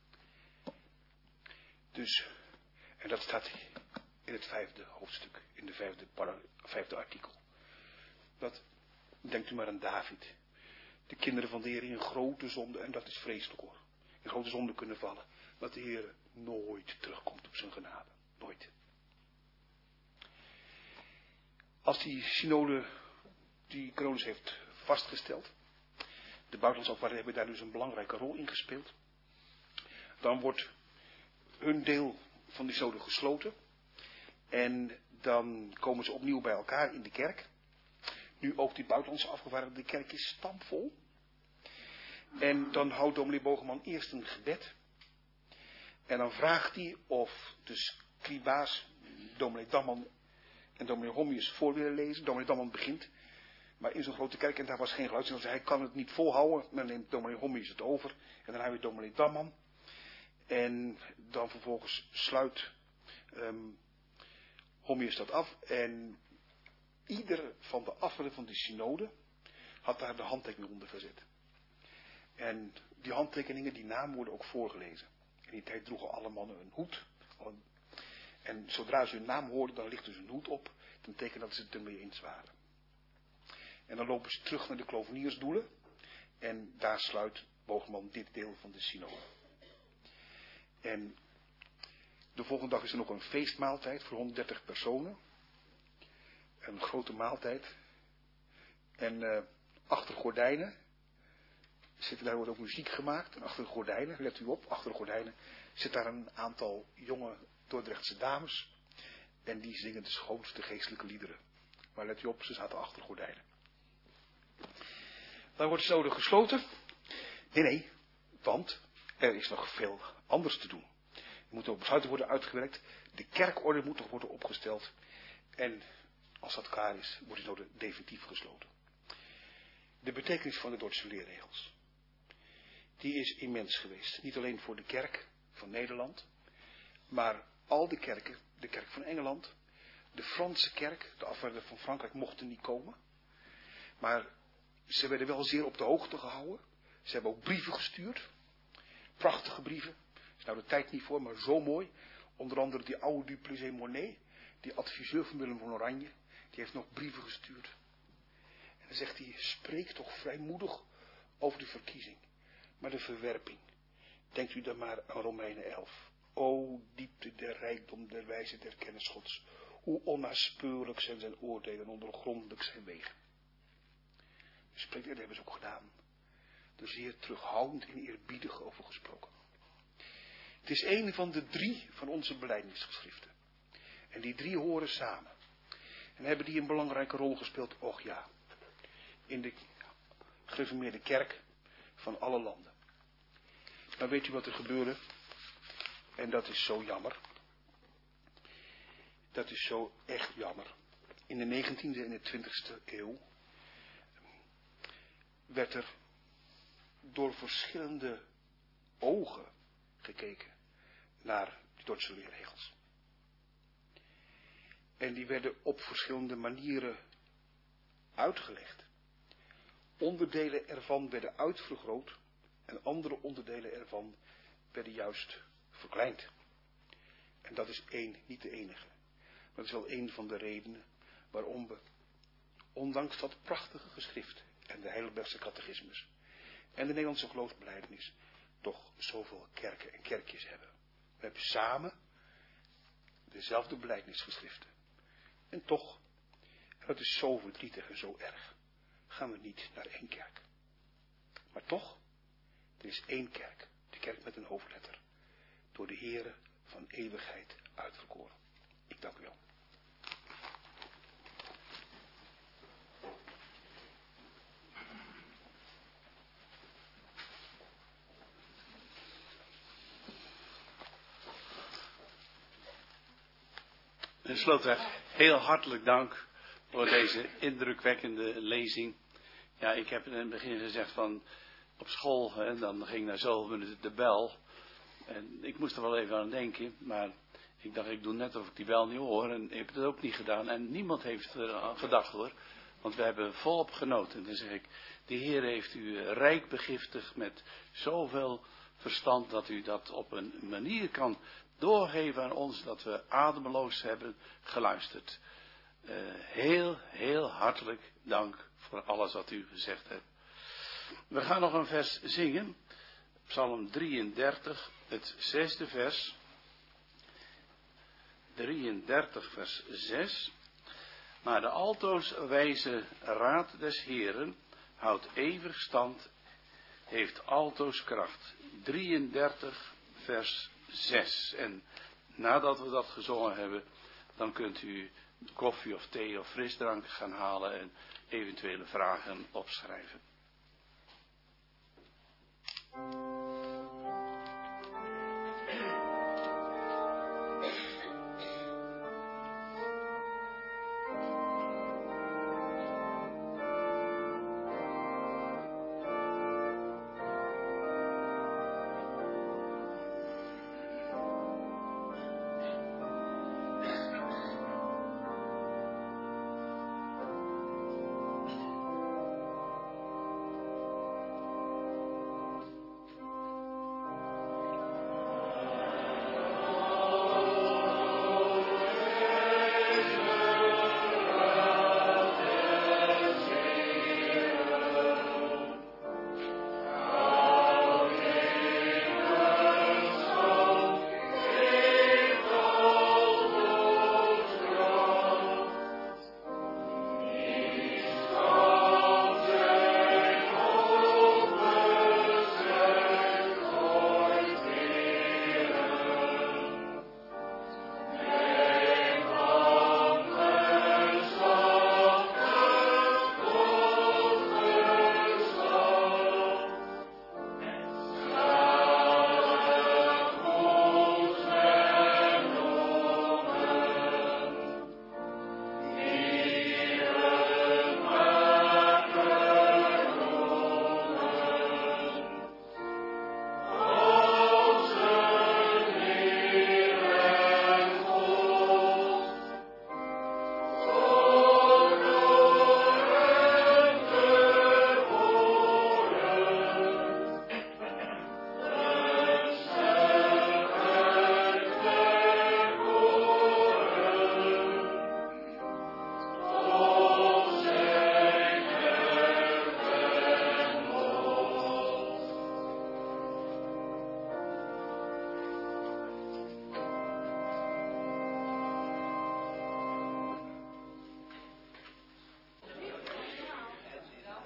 Dus, en dat staat in het vijfde hoofdstuk. In de vijfde, para, vijfde artikel. Dat, denkt u maar aan David. De kinderen van de Heer in grote zonde, en dat is vreselijk hoor. In grote zonde kunnen vallen. Dat de Heer nooit terugkomt op zijn genade. Nooit. Als die synode die Carolus heeft vastgesteld, de buitenlandsafvaardingen hebben daar dus een belangrijke rol in gespeeld, dan wordt hun deel van die synode gesloten en dan komen ze opnieuw bij elkaar in de kerk. Nu ook die buitenlandse afgevaardigden, de kerk is stampvol. En dan houdt dominee Bogeman eerst een gebed. En dan vraagt hij of de scriba's, dominee Damman en dominee Hommius voor willen lezen. Dominee Damman begint, maar in zo'n grote kerk en daar was geen geluid. Dus hij kan het niet volhouden. Dan neemt dominee Hommius het over. En dan hebben we dominee Damman. En dan vervolgens sluit um, Hommius dat af. En ieder van de afvallen van de synode had daar de handtekening onder gezet. En die handtekeningen, die namen worden ook voorgelezen. In die tijd droegen alle mannen een hoed. En zodra ze hun naam hoorden, dan lichten ze hun hoed op. Dan tekent dat ze het ermee eens waren. En dan lopen ze terug naar de kloveniersdoelen. En daar sluit Bogeman dit deel van de synode. En de volgende dag is er nog een feestmaaltijd voor honderddertig personen. Een grote maaltijd. En uh, achter gordijnen. Zitten, daar wordt ook muziek gemaakt. En achter de gordijnen, let u op, achter de gordijnen zit daar een aantal jonge Dordrechtse dames. En die zingen de schoonste geestelijke liederen. Maar let u op, ze zaten achter gordijnen. Dan wordt de synode gesloten. Nee, nee, want er is nog veel anders te doen. Er moeten ook besluiten worden uitgewerkt. De kerkorde moet nog worden opgesteld. En als dat klaar is, wordt de synode definitief gesloten. De betekenis van de Dordtse leerregels. Die is immens geweest. Niet alleen voor de kerk van Nederland, maar al de kerken, de kerk van Engeland, de Franse kerk, de afweerder van Frankrijk mochten niet komen. Maar ze werden wel zeer op de hoogte gehouden. Ze hebben ook brieven gestuurd. Prachtige brieven. Er is nou de tijd niet voor, maar zo mooi. Onder andere die oude Duplessis-Mornay, die adviseur van Willem van Oranje, die heeft nog brieven gestuurd. En dan zegt hij, spreek toch vrijmoedig over de verkiezing. Maar de verwerping. Denkt u dan maar aan Romeinen elf. O diepte der rijkdom der wijze der kennis Gods. Hoe onnaspeurlijk zijn zijn oordelen, ondoorgrondelijk zijn wegen. Spreekt, dat hebben ze ook gedaan. Er zeer terughoudend en eerbiedig over gesproken. Het is een van de drie van onze belijdenisgeschriften. En die drie horen samen. En hebben die een belangrijke rol gespeeld? Och ja. In de gereformeerde kerk van alle landen. Maar weet u wat er gebeurde? En dat is zo jammer. Dat is zo echt jammer. In de negentiende en de twintigste eeuw werd er door verschillende ogen gekeken naar die Dordtse leerregels. En die werden op verschillende manieren uitgelegd. Onderdelen ervan werden uitvergroot en andere onderdelen ervan werden juist verkleind. En dat is één, niet de enige. Maar dat is wel één van de redenen waarom we, ondanks dat prachtige geschrift en de Heidelbergse catechismus en de Nederlandse geloofsbelijdenis, toch zoveel kerken en kerkjes hebben. We hebben samen dezelfde belijdenisgeschriften. En toch, en dat is zo verdrietig en zo erg, gaan we niet naar één kerk. Maar toch, er is één kerk, de kerk met een hoofdletter, door de Heere van eeuwigheid uitverkoren. Ik dank u wel. En Slotweg, heel hartelijk dank voor deze indrukwekkende lezing. Ja, ik heb in het begin gezegd van op school, hè, dan ging na zoveel minuten de bel. En ik moest er wel even aan denken, maar ik dacht ik doe net of ik die bel niet hoor. En ik heb het ook niet gedaan en niemand heeft er aan gedacht hoor. Want we hebben volop genoten. En dan zeg ik, de Heer heeft u rijk begiftigd met zoveel verstand dat u dat op een manier kan doorgeven aan ons dat we ademloos hebben geluisterd. Uh, heel, heel hartelijk dank voor alles wat u gezegd hebt. We gaan nog een vers zingen. Psalm drieëndertig, het zesde vers. drieëndertig vers zes. Maar de altoos wijze raad des Heeren houdt eeuwig stand, heeft altoos kracht. drieëndertig vers zes. En nadat we dat gezongen hebben, dan kunt u koffie of thee of frisdrank gaan halen en eventuele vragen opschrijven.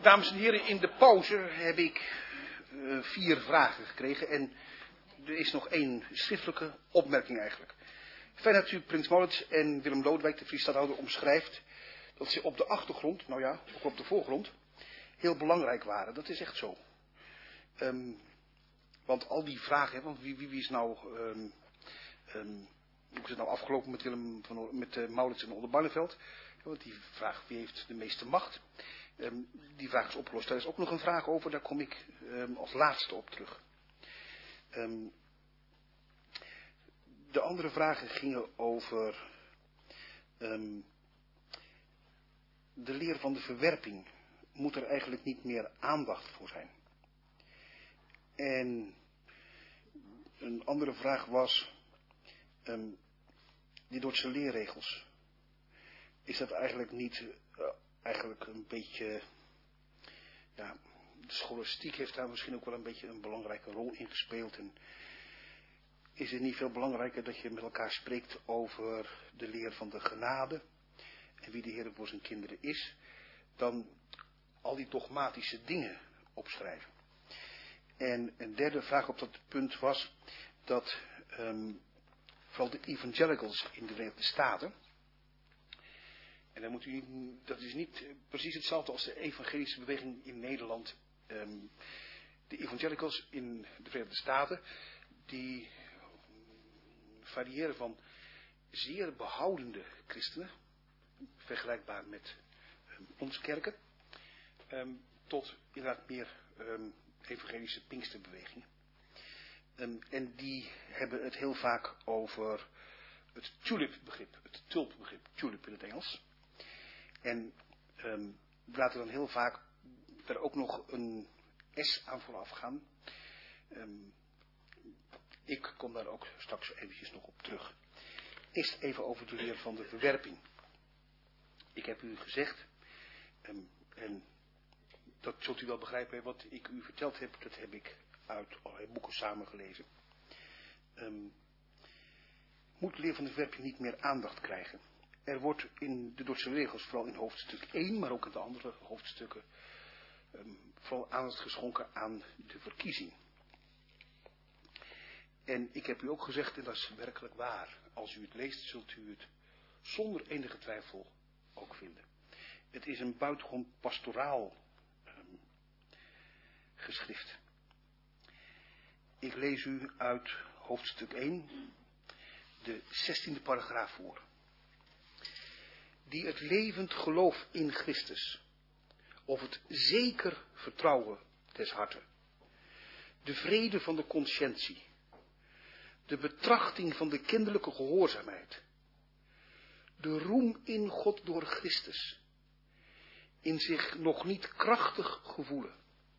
Dames en heren, in de pauze heb ik uh, vier vragen gekregen en er is nog één schriftelijke opmerking eigenlijk. Fijn dat u Prins Maurits en Willem Lodewijk, de Vries-stadhouder, omschrijft dat ze op de achtergrond, nou ja, ook op de voorgrond, heel belangrijk waren. Dat is echt zo. Um, want al die vragen, want wie, wie, wie is nou, um, um, hoe is het nou afgelopen met, Willem van, met uh, Maurits en Oldenbarneveld? Want die vraag, wie heeft de meeste macht? Um, die vraag is opgelost. Daar is ook nog een vraag over, daar kom ik um, als laatste op terug. Um, de andere vragen gingen over um, de leer van de verwerping. Moet er eigenlijk niet meer aandacht voor zijn? En een andere vraag was, um, die Dordtse leerregels. Is dat eigenlijk niet, uh, eigenlijk een beetje, ja, de scholastiek heeft daar misschien ook wel een beetje een belangrijke rol in gespeeld. En is het niet veel belangrijker dat je met elkaar spreekt over de leer van de genade en wie de Heer voor zijn kinderen is, dan al die dogmatische dingen opschrijven. En een derde vraag op dat punt was dat um, vooral de evangelicals in de Verenigde Staten, en dan moet u, dat is niet precies hetzelfde als de evangelische beweging in Nederland. Um, de evangelicals in de Verenigde Staten, die variëren van zeer behoudende christenen, vergelijkbaar met um, onze kerken, um, tot inderdaad meer um, evangelische pinksterbewegingen. Um, en die hebben het heel vaak over het tulip-begrip, het tulpbegrip, tulip in het Engels. En um, we laten dan heel vaak er ook nog een S aan vooraf gaan. Um, ik kom daar ook straks eventjes nog op terug. Eerst even over de leer van de verwerping. Ik heb u gezegd, um, en dat zult u wel begrijpen, wat ik u verteld heb, dat heb ik uit allerlei boeken samengelezen. Um, moet de leer van de verwerping niet meer aandacht krijgen? Er wordt in de Dordtse regels, vooral in hoofdstuk één, maar ook in de andere hoofdstukken, um, vooral aandacht geschonken aan de verkiezing. En ik heb u ook gezegd, en dat is werkelijk waar, als u het leest, zult u het zonder enige twijfel ook vinden. Het is een buitengewoon pastoraal um, geschrift. Ik lees u uit hoofdstuk één, de zestiende paragraaf voor. Die het levend geloof in Christus, of het zeker vertrouwen des harten, de vrede van de consciëntie, de betrachting van de kinderlijke gehoorzaamheid, de roem in God door Christus, in zich nog niet krachtig gevoelen,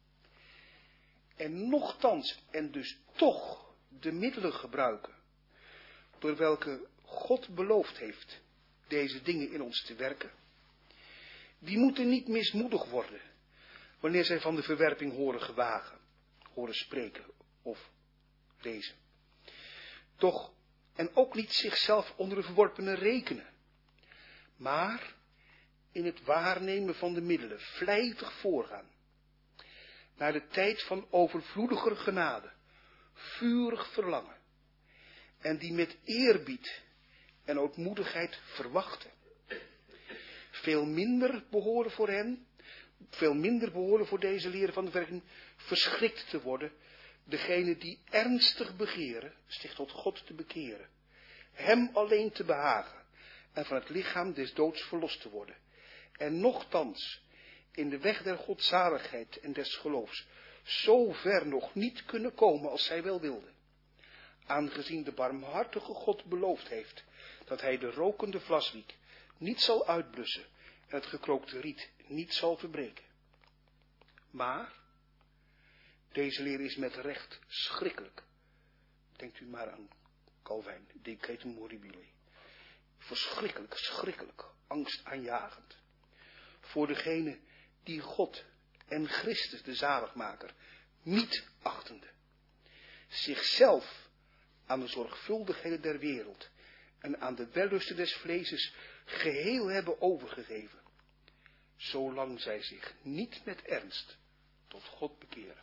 en nochtans en dus toch de middelen gebruiken, door welke God beloofd heeft deze dingen in ons te werken, die moeten niet mismoedig worden wanneer zij van de verwerping horen gewagen, horen spreken of lezen. Toch, en ook niet zichzelf onder de verworpenen rekenen, maar in het waarnemen van de middelen vlijtig voorgaan, naar de tijd van overvloediger genade, vurig verlangen, en die met eerbied en ootmoedigheid verwachten. Veel minder behoren voor hen, veel minder behoren voor deze leer van de verwerping verschrikt te worden, degene die ernstig begeren zich tot God te bekeren, hem alleen te behagen en van het lichaam des doods verlost te worden, en nochtans in de weg der godzaligheid en des geloofs zo ver nog niet kunnen komen als zij wel wilden, aangezien de barmhartige God beloofd heeft dat hij de rokende vlaswiek niet zal uitblussen en het gekrookte riet niet zal verbreken. Maar deze leer is met recht schrikkelijk. Denkt u maar aan Calvijn, Decretum Horribile. Verschrikkelijk, schrikkelijk, angstaanjagend. Voor degene die God en Christus de zaligmaker niet achtende, zichzelf aan de zorgvuldigheden der wereld en aan de wellusten des vleeses geheel hebben overgegeven, zolang zij zich niet met ernst tot God bekeren.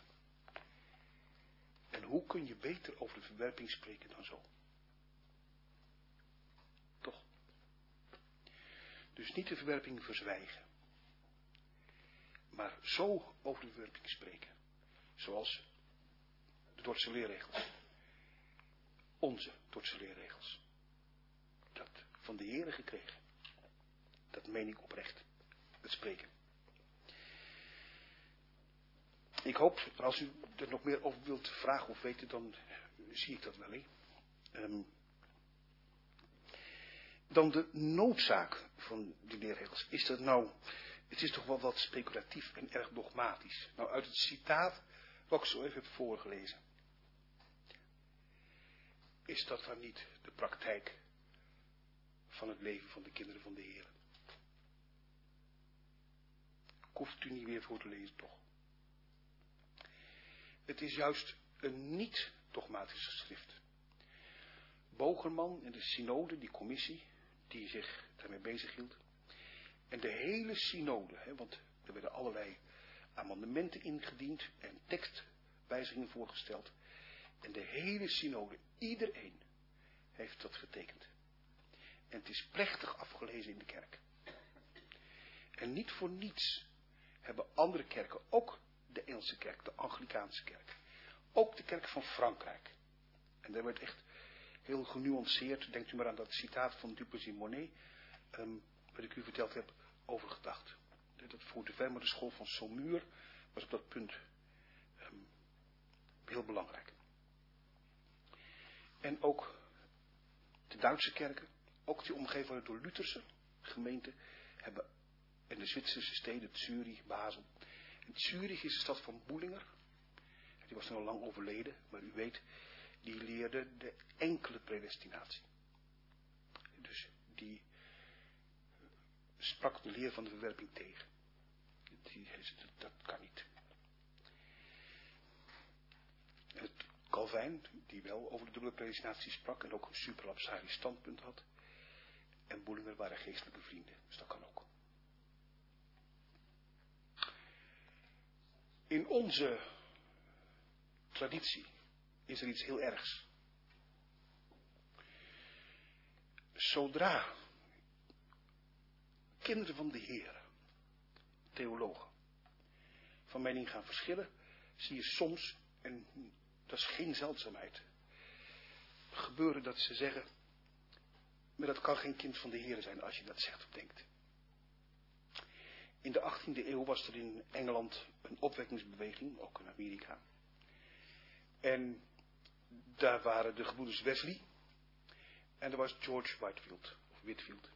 En hoe kun je beter over de verwerping spreken dan zo? Toch? Dus niet de verwerping verzwijgen, maar zo over de verwerping spreken, zoals de Dordtse leerregels, onze Dordtse leerregels, dat van de Heere gekregen, dat meen ik oprecht, het spreken. Ik hoop, als u er nog meer over wilt vragen of weten, dan zie ik dat wel in. Um, dan de noodzaak van die leerregels. Is dat nou, het is toch wel wat speculatief en erg dogmatisch. Nou, uit het citaat wat ik zo even heb voorgelezen. Is dat dan niet de praktijk van het leven van de kinderen van de Heer? Ik hoef het u niet weer voor te lezen, toch? Het is juist een niet-dogmatische schrift. Bogerman en de synode, die commissie, die zich daarmee bezighield. En de hele synode, hè, want er werden allerlei amendementen ingediend en tekstwijzigingen voorgesteld. En de hele synode, iedereen heeft dat getekend. En het is plechtig afgelezen in de kerk. En niet voor niets hebben andere kerken, ook de Engelse kerk, de Anglikaanse kerk, ook de kerk van Frankrijk. En daar werd echt heel genuanceerd, denkt u maar aan dat citaat van Duplessis-Monet, um, wat ik u verteld heb, over gedacht. Dat voert te ver, maar de school van Saumur was op dat punt um, heel belangrijk. En ook de Duitse kerken, ook die omgeven worden door Lutherse gemeenten, hebben, en de Zwitserse steden, Zurich, Basel. En Zurich is de stad van Bullinger. Die was nu al lang overleden, maar u weet, die leerde de enkele predestinatie. Dus die sprak de leer van de verwerping tegen. Die, dat kan niet. Het Calvijn, die wel over de dubbele predestinatie sprak en ook een superlapsarisch standpunt had. En Bullinger waren geestelijke vrienden, dus dat kan ook. In onze traditie is er iets heel ergs. Zodra kinderen van de Heer, theologen, van mening gaan verschillen, zie je soms, en dat is geen zeldzaamheid, gebeuren dat ze zeggen, maar dat kan geen kind van de Heer zijn als je dat zegt of denkt. In de achttiende eeuw was er in Engeland een opwekkingsbeweging, ook in Amerika. En daar waren de gebroeders Wesley en er was George Whitefield, of Whitefield.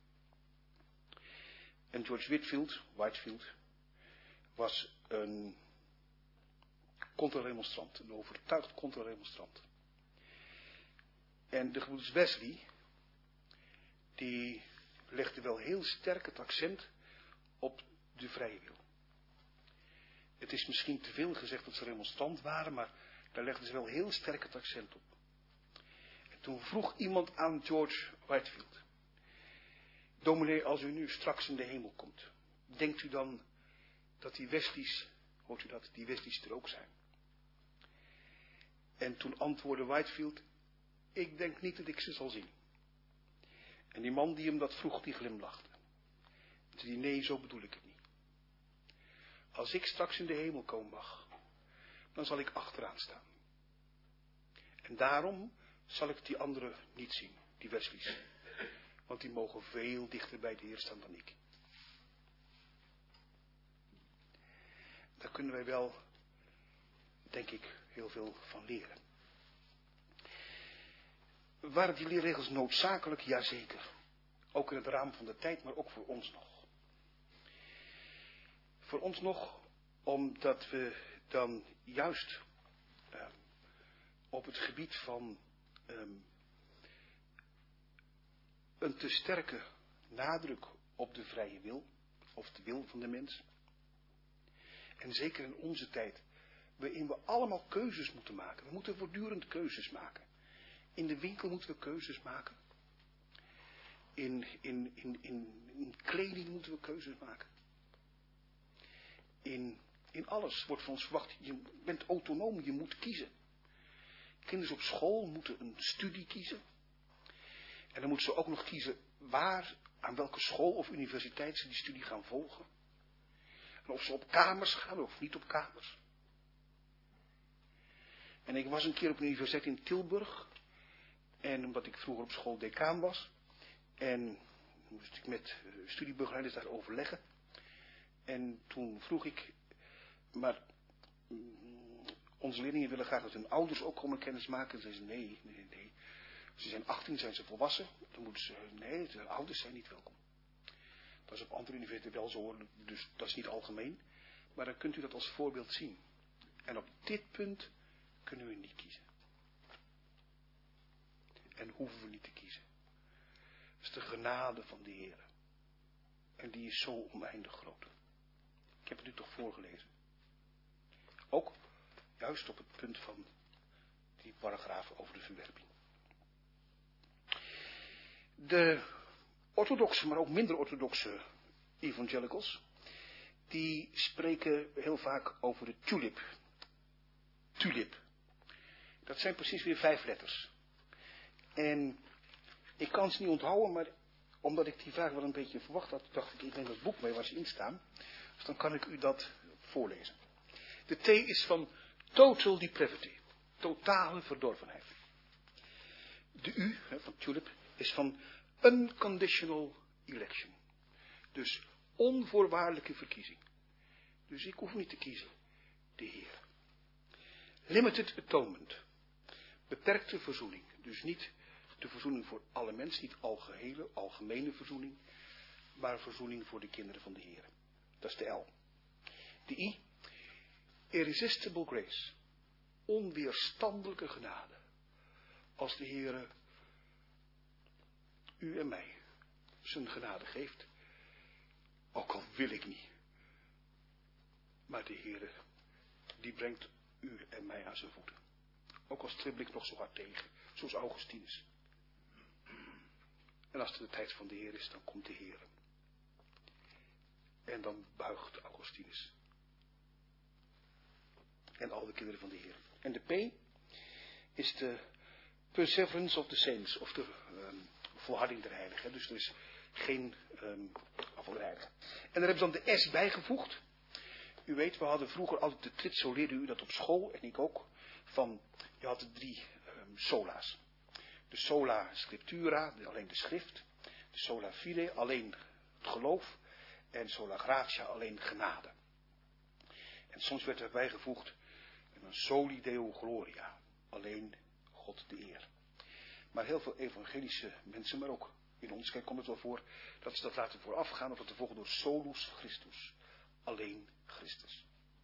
En George Whitefield, Whitefield, was een contra-remonstrant, een overtuigd contra-remonstrant. En de gebroeders Wesley, die legden wel heel sterk het accent op de vrije wil. Het is misschien te veel gezegd dat ze remonstrant waren, maar daar legden ze wel heel sterk het accent op. En toen vroeg iemand aan George Whitefield: dominee, als u nu straks in de hemel komt, denkt u dan dat die Wesleys, hoort u dat, die Wesleys er ook zijn? En toen antwoordde Whitefield: ik denk niet dat ik ze zal zien. En die man die hem dat vroeg, die glimlachte. En zei: nee, zo bedoel ik het niet. Als ik straks in de hemel komen mag, dan zal ik achteraan staan. En daarom zal ik die anderen niet zien, die Wesleys. Want die mogen veel dichter bij de Heer staan dan ik. Daar kunnen wij wel, denk ik, heel veel van leren. Waren die leerregels noodzakelijk? Jazeker. Ook in het raam van de tijd, maar ook voor ons nog. Voor ons nog, omdat we dan juist uh, op het gebied van um, een te sterke nadruk op de vrije wil, of de wil van de mens. En zeker in onze tijd, waarin we allemaal keuzes moeten maken. We moeten voortdurend keuzes maken. In de winkel moeten we keuzes maken. In, in, in, in, in kleding moeten we keuzes maken. in, in alles wordt van ons verwacht. Je bent autonoom, je moet kiezen. Kinderen op school moeten een studie kiezen. En dan moeten ze ook nog kiezen waar, aan welke school of universiteit ze die studie gaan volgen. En of ze op kamers gaan of niet op kamers. En ik was een keer op een universiteit in Tilburg. En omdat ik vroeger op school decaan was. En moest ik met studiebegeleiders daar overleggen. En toen vroeg ik, maar onze leerlingen willen graag dat hun ouders ook komen kennismaken. En zeiden ze, nee, nee, nee. Ze zijn achttien, zijn ze volwassen. Dan moeten ze, nee, de ouders zijn niet welkom. Dat is op andere universiteiten wel zo, dus dat is niet algemeen. Maar dan kunt u dat als voorbeeld zien. En op dit punt kunnen we niet kiezen. En hoeven we niet te kiezen. Dat is de genade van de Heer. En die is zo oneindig groot. Ik heb het u toch voorgelezen. Ook juist op het punt van die paragraaf over de verwerping. De orthodoxe, maar ook minder orthodoxe evangelicals, die spreken heel vaak over de tulip. Tulip. Dat zijn precies weer vijf letters. En ik kan ze niet onthouden, maar omdat ik die vraag wel een beetje verwacht had, dacht ik, ik neem het boek mee waar ze in staan. Dus dan kan ik u dat voorlezen. De T is van total depravity. Totale verdorvenheid. De U, van tulip, is van unconditional election. Dus onvoorwaardelijke verkiezing. Dus ik hoef niet te kiezen. De Heer. Limited atonement. Beperkte verzoening. Dus niet de verzoening voor alle mensen, niet algehele, algemene verzoening, maar verzoening voor de kinderen van de Heer. Dat is de L. De I. Irresistible grace. Onweerstandelijke genade. Als de Heer u en mij zijn genade geeft, ook al wil ik niet. Maar de Heer, die brengt u en mij aan zijn voeten. Ook al stribbel ik nog zo hard tegen, zoals Augustinus. En als het de tijd van de Heer is, dan komt de Heer. En dan buigt Augustinus. En al de kinderen van de Heer. En de P is de perseverance of the saints, of de um, volharding der heiligen. Dus er is geen um, afval der heiligen. En daar hebben ze dan de S bijgevoegd. U weet, we hadden vroeger altijd de trit, zo leerde u dat op school, en ik ook, van, je had de drie um, sola's. De sola scriptura, alleen de schrift. De sola fide, alleen het geloof. En sola gratia, alleen genade. En soms werd er bijgevoegd een soli deo gloria, alleen God de eer. Maar heel veel evangelische mensen, maar ook in ons kerk komt het wel voor, dat ze dat laten voorafgaan of dat te volgen door solus Christus, alleen Christus.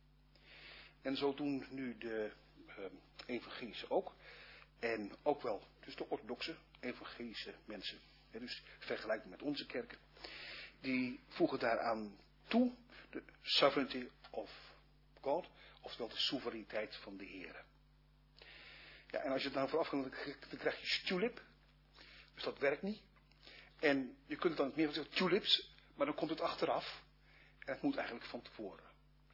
En zo doen nu de uh, evangelische ook, en ook wel dus de orthodoxe evangelische mensen, ja, dus vergelijkbaar met onze kerken, die voegen daaraan toe de sovereignty of God, oftewel de soevereiniteit van de Heer. Ja, en als je het nou vooraf gaat, dan krijg je tulip. Dus dat werkt niet. En je kunt het dan meer zeggen tulips, maar dan komt het achteraf. En het moet eigenlijk van tevoren.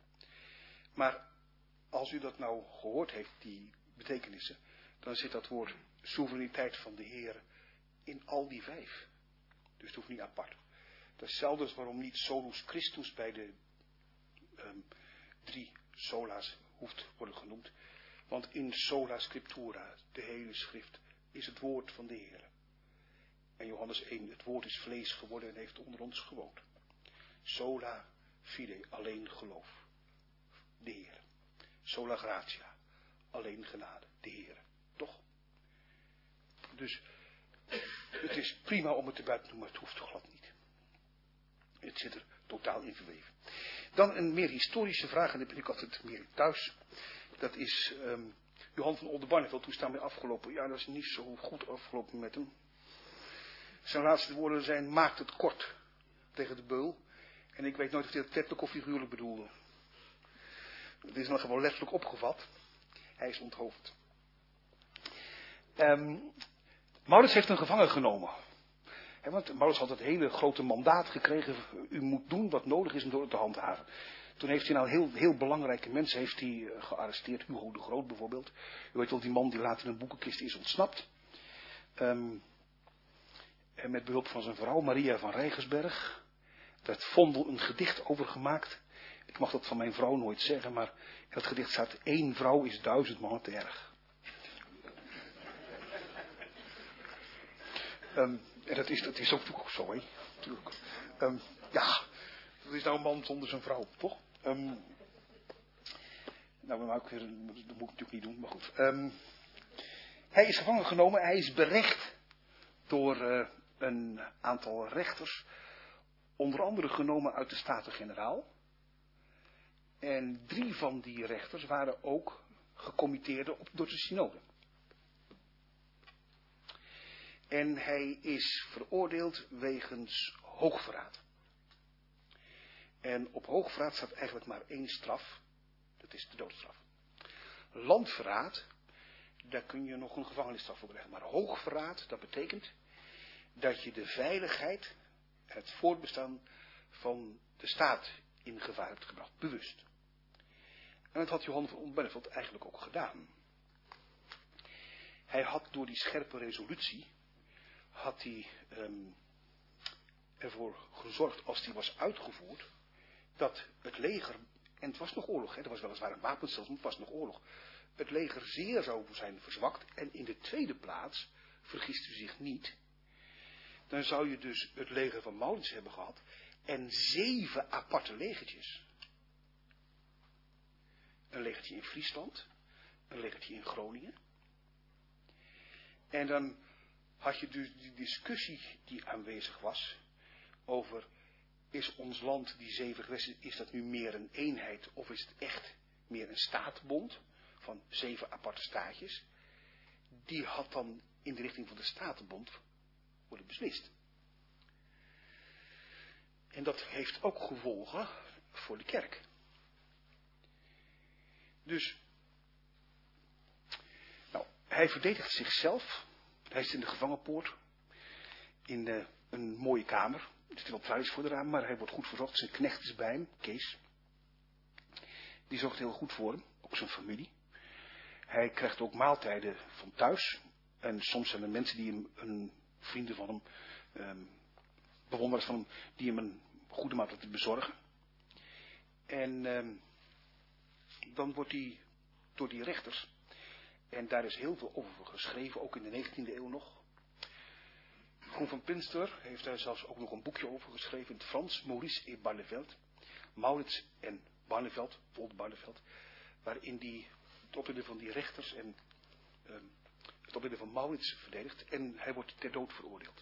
Maar als u dat nou gehoord heeft, die betekenissen, dan zit dat woord soevereiniteit van de Heer in al die vijf. Dus het hoeft niet apart. Dat is zelfs waarom niet solus Christus bij de um, drie sola's hoeft worden genoemd. Want in sola scriptura, de hele schrift, is het woord van de Heer. En Johannes één, het woord is vlees geworden en heeft onder ons gewoond. Sola fide, alleen geloof. De Heer. Sola gratia, alleen genade. De Heer. Toch? Dus het is prima om het te buiten te doen, maar het hoeft toch glad niet. Het zit er totaal in verweven. Dan een meer historische vraag, en daar ben ik altijd meer thuis. Dat is um, Johan van Oldenbarneveld, hoe is daarmee afgelopen? Ja, dat is niet zo goed afgelopen met hem. Zijn laatste woorden zijn, maakt het kort tegen de beul. En ik weet nooit of hij het letterlijk of figuurlijk bedoelde. Het is nog gewoon letterlijk opgevat. Hij is onthoofd. Um, Maurits heeft een gevangen genomen. He, want Maurits had het hele grote mandaat gekregen. U moet doen wat nodig is om door het te handhaven. Toen heeft hij nou heel, heel belangrijke mensen heeft hij, uh, gearresteerd. Hugo de Groot bijvoorbeeld. U weet wel, die man die later in een boekenkist is ontsnapt. Um, en met behulp van zijn vrouw Maria van Rijgersberg. Daar heeft Vondel een gedicht over gemaakt. Ik mag dat van mijn vrouw nooit zeggen, maar in dat gedicht staat: één vrouw is duizend mannen te erg. Um, en dat is, dat is ook, ook zo, hè. Um, ja, dat is nou een man zonder zijn vrouw, toch? Um, nou, maar ook weer, dat moet ik natuurlijk niet doen, maar goed. Um, hij is gevangen genomen, hij is berecht door uh, een aantal rechters, onder andere genomen uit de Staten-Generaal. En drie van die rechters waren ook gecommitteerden op, door de synode. En hij is veroordeeld wegens hoogverraad. En op hoogverraad staat eigenlijk maar één straf. Dat is de doodstraf. Landverraad, daar kun je nog een gevangenisstraf voor krijgen. Maar hoogverraad, dat betekent dat je de veiligheid en het voortbestaan van de staat in gevaar hebt gebracht. Bewust. En dat had Johan van Barneveld eigenlijk ook gedaan. Hij had door die scherpe resolutie, had hij um, ervoor gezorgd, als die was uitgevoerd, dat het leger, en het was nog oorlog, hè, er was weliswaar een wapenstilstand, maar het was nog oorlog, het leger zeer zou zijn verzwakt. En in de tweede plaats, vergist u zich niet, dan zou je dus het leger van Maurits hebben gehad en zeven aparte legertjes. Een legertje in Friesland, een legertje in Groningen. En dan had je dus die discussie die aanwezig was over, is ons land, die zeven gewesten, is dat nu meer een eenheid of is het echt meer een staatbond van zeven aparte staatjes? Die had dan in de richting van de statenbond worden beslist. En dat heeft ook gevolgen voor de kerk. Dus, nou, hij verdedigt zichzelf. Hij is in de gevangenpoort. In de, een mooie kamer. Er zit wel tralies voor de raam, maar hij wordt goed verzorgd. Zijn knecht is bij hem, Kees. Die zorgt heel goed voor hem, ook zijn familie. Hij krijgt ook maaltijden van thuis. En soms zijn er mensen die hem, een vrienden van hem, um, bewonderaars van hem, die hem een goede maaltijd bezorgen. En um, dan wordt hij door die rechters, en daar is heel veel over geschreven, ook in de negentiende eeuw nog. Groen van Pinster heeft daar zelfs ook nog een boekje over geschreven in het Frans, Maurice et Barneveld. Maurits en Barneveld, Wold Barneveld, waarin die het optreden van die rechters en um, het optreden van Maurits verdedigt. En hij wordt ter dood veroordeeld.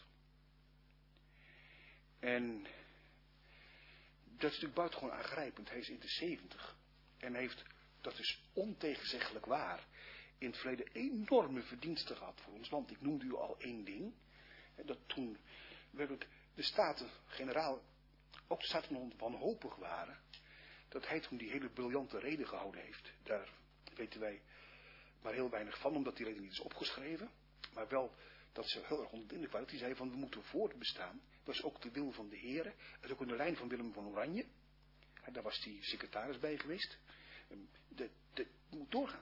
En dat is natuurlijk buitengewoon aangrijpend. Hij is in de zeventig en heeft, dat is ontegenzeggelijk waar, in het verleden enorme verdiensten gehad voor ons land. Ik noemde u al één ding. Dat toen werkelijk de Staten-Generaal, ook de Staten wanhopig waren, dat hij toen die hele briljante reden gehouden heeft. Daar weten wij maar heel weinig van, omdat die reden niet is opgeschreven. Maar wel dat ze heel erg onder de indruk waren. Dat hij zei van, we moeten voortbestaan. Dat was ook de wil van de heren. Dat is ook in de lijn van Willem van Oranje. En daar was die secretaris bij geweest. Dat moet doorgaan.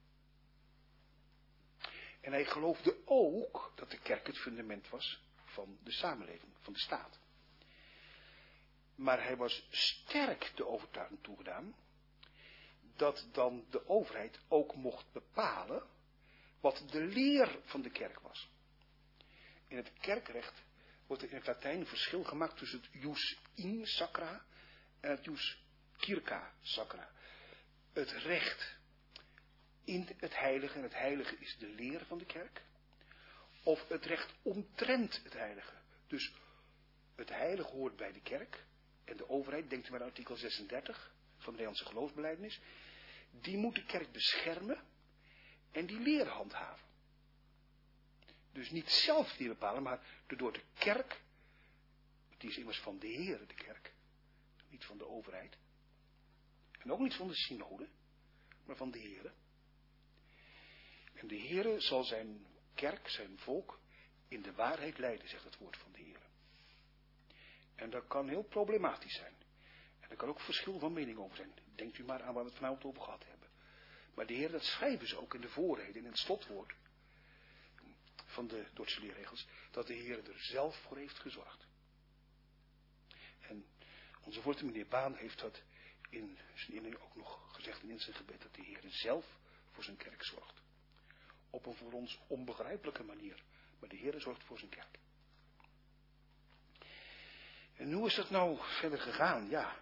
En hij geloofde ook dat de kerk het fundament was van de samenleving, van de staat. Maar hij was sterk de overtuiging toegedaan dat dan de overheid ook mocht bepalen wat de leer van de kerk was. In het kerkrecht wordt er in het Latijn een verschil gemaakt tussen het jus in sacra en het jus circa sacra. Het recht in het heilige, en het heilige is de leer van de kerk, of het recht omtrent het heilige. Dus het heilige hoort bij de kerk en de overheid, denkt u maar aan artikel zesendertig van de Nederlandse geloofsbelijdenis, die moet de kerk beschermen en die leer handhaven. Dus niet zelf die bepalen, maar door de kerk, die is immers van de Heere, de kerk, niet van de overheid. En ook niet van de synode, maar van de Heere. En de Heere zal zijn kerk, zijn volk, in de waarheid leiden, zegt het woord van de Heere. En dat kan heel problematisch zijn. En Er kan ook verschil van mening over zijn. Denkt u maar aan waar we het vanavond over gehad hebben. Maar de Heer, dat schrijven ze ook in de voorreden, in het slotwoord van de Dordtse leerregels, dat de Heer er zelf voor heeft gezorgd. En onze voorzitter, meneer Baan, heeft dat in zijn inleiding ook nog gezegd in zijn gebed, dat de Heer zelf voor zijn kerk zorgt. Op een voor ons onbegrijpelijke manier, maar de Heer zorgt voor zijn kerk. En hoe is dat nou verder gegaan? Ja,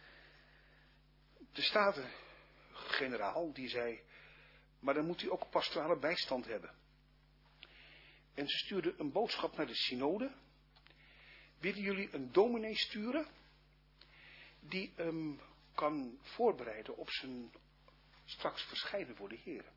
de Staten-generaal die zei, maar dan moet u ook pastorale bijstand hebben. En ze stuurde een boodschap naar de synode. Willen jullie een dominee sturen die hem kan voorbereiden op zijn straks verschijnen voor de Heer?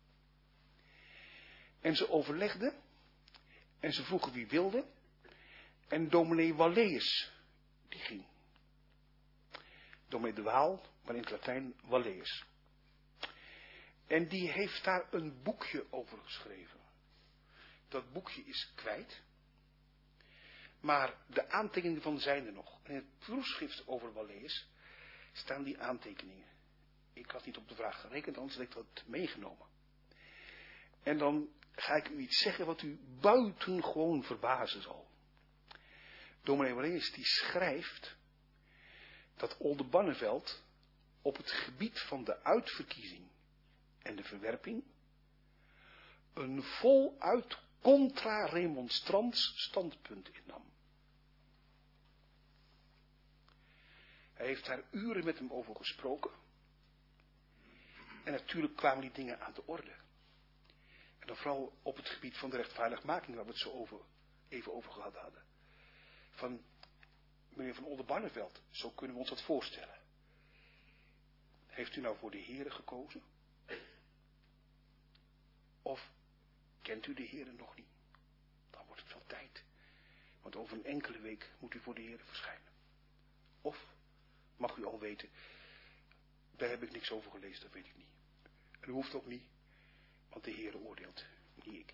En ze overlegden en ze vroegen wie wilde. En dominee Walleus, die ging. Dominee de Waal, maar in het Latijn Walleus. En die heeft daar een boekje over geschreven. Dat boekje is kwijt. Maar de aantekeningen van zijn er nog. En in het proefschrift over Walleus staan die aantekeningen. Ik had niet op de vraag gerekend, anders had ik dat meegenomen. En dan ga ik u iets zeggen wat u buitengewoon verbazen zal. Dominee Walleus die schrijft dat Oldenbarneveld op het gebied van de uitverkiezing en de verwerping een voluit contra-remonstrants standpunt innam. Hij heeft daar uren met hem over gesproken. En natuurlijk kwamen die dingen aan de orde. En dan vooral op het gebied van de rechtvaardigmaking, waar we het zo over, even over gehad hadden. Van meneer Van Oldenbarneveld, zo kunnen we ons dat voorstellen. Heeft u nou voor de Heere gekozen? Of kent u de Heere nog niet? Dan wordt het wel tijd. Want over een enkele week moet u voor de Heere verschijnen. Of mag u al weten, daar heb ik niks over gelezen, dat weet ik niet. En u hoeft ook niet, want de Heere oordeelt, niet ik.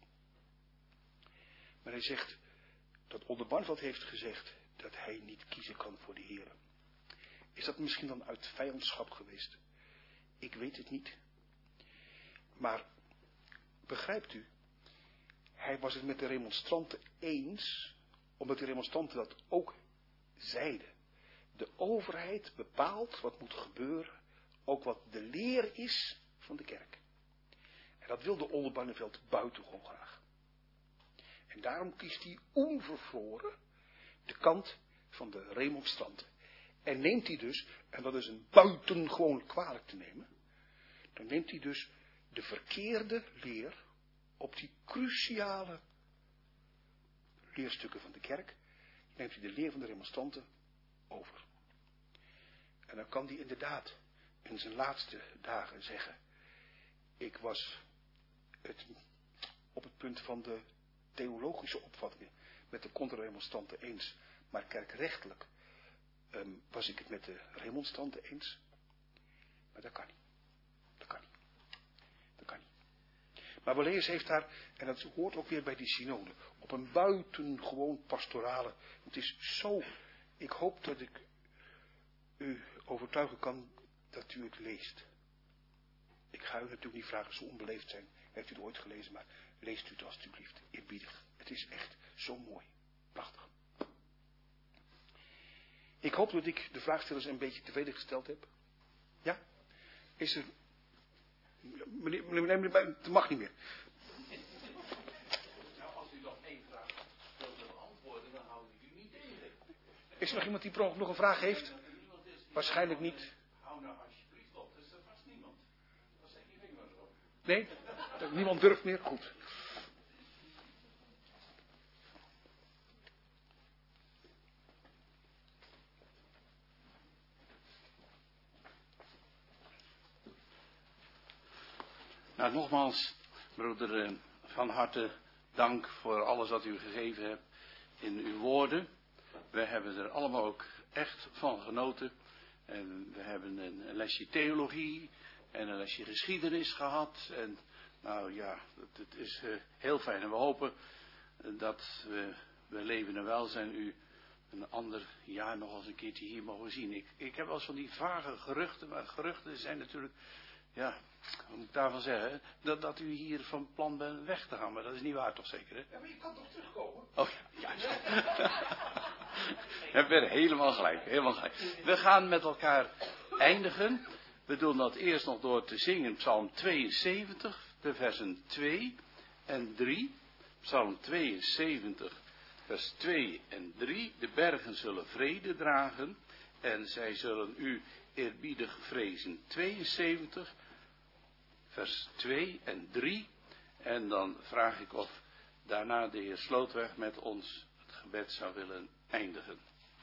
Maar hij zegt dat Oldenbarneveld heeft gezegd dat hij niet kiezen kan voor de Heere. Is dat misschien dan uit vijandschap geweest? Ik weet het niet. Maar begrijpt u, hij was het met de remonstranten eens, omdat de remonstranten dat ook zeiden. De overheid bepaalt wat moet gebeuren, ook wat de leer is van de kerk. En dat wilde Oldenbarneveld buitengewoon graag. En daarom kiest hij onvervroren de kant van de remonstranten. En neemt hij dus, en dat is een buitengewoon kwalijk te nemen, dan neemt hij dus de verkeerde leer op die cruciale leerstukken van de kerk, neemt hij de leer van de remonstranten over. En dan kan hij inderdaad in zijn laatste dagen zeggen, ik was het op het punt van de theologische opvattingen met de contra-remonstranten eens, maar kerkrechtelijk um, was ik het met de remonstranten eens. Maar dat kan niet. Dat kan niet. Dat kan niet. Maar Walleus heeft daar, en dat hoort ook weer bij die synode, op een buitengewoon pastorale, het is zo, ik hoop dat ik u overtuigen kan dat u het leest. Ik ga u natuurlijk niet vragen, zo onbeleefd zijn, heeft u het ooit gelezen, maar leest u het alstublieft, eerbiedig. Het is echt zo mooi, prachtig. Ik hoop dat ik de vraagstellers een beetje tevreden gesteld heb. Ja? Is er... Meneer, meneer, meneer, het mag niet meer. Nou, als u nog één vraag wilt beantwoorden, dan houd ik u niet tegen. Is er nog iemand die per ongeluk nog een vraag heeft? Waarschijnlijk niet. Hou nou alsjeblieft op, dus er vast niemand. Dan zet je vinger erop. Nee? Niemand durft meer? Goed. Nou, nogmaals, broeder, van harte dank voor alles wat u gegeven hebt in uw woorden. We hebben er allemaal ook echt van genoten. En we hebben een, een lesje theologie en een lesje geschiedenis gehad. En nou ja, het, het is uh, heel fijn. En we hopen dat we, we leven en welzijn u een ander jaar nog eens een keertje hier mogen zien. Ik, ik heb wel eens van die vage geruchten, maar geruchten zijn natuurlijk, ja, wat moet ik daarvan zeggen, dat, dat u hier van plan bent weg te gaan, maar dat is niet waar toch zeker, hè? Ja, maar je kan toch terugkomen? Oh ja, juist. Je hebt helemaal gelijk, helemaal gelijk. We gaan met elkaar eindigen. We doen dat eerst nog door te zingen Psalm tweeënzeventig, de versen twee en drie. Psalm tweeënzeventig, vers twee en drie. De bergen zullen vrede dragen en zij zullen u eerbiedig vrezen. tweeënzeventig, vers twee en drie. En dan vraag ik of daarna de heer Slootweg met ons het gebed zou willen eindigen.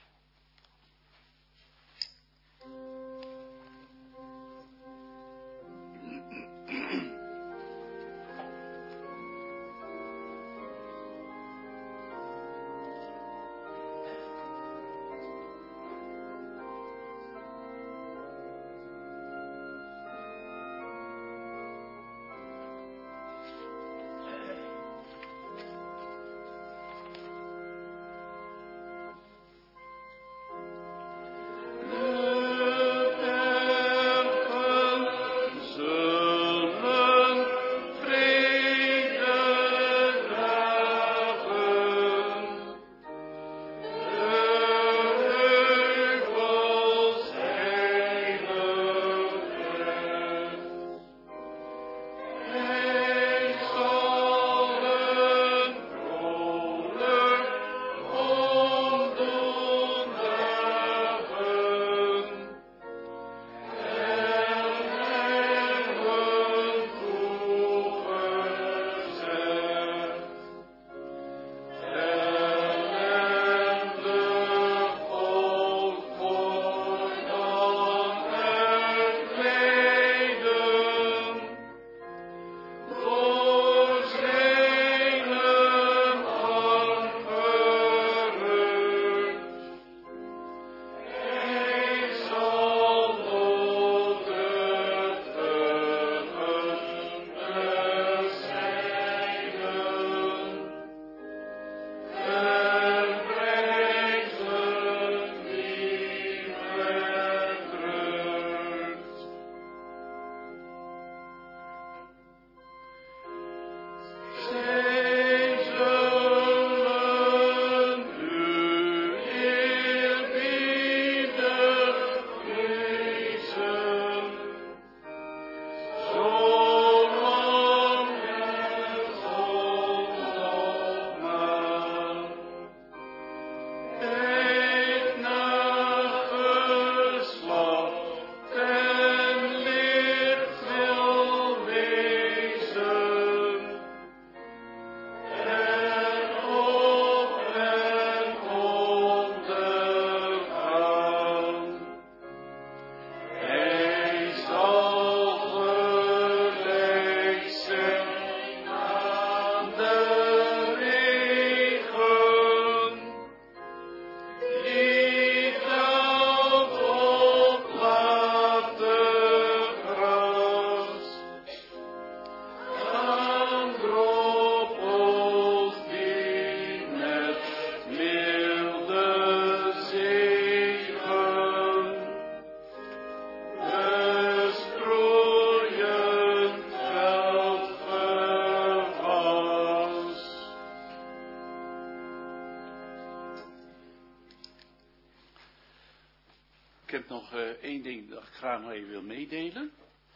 Ik heb nog uh, één ding dat ik graag nog even wil meedelen.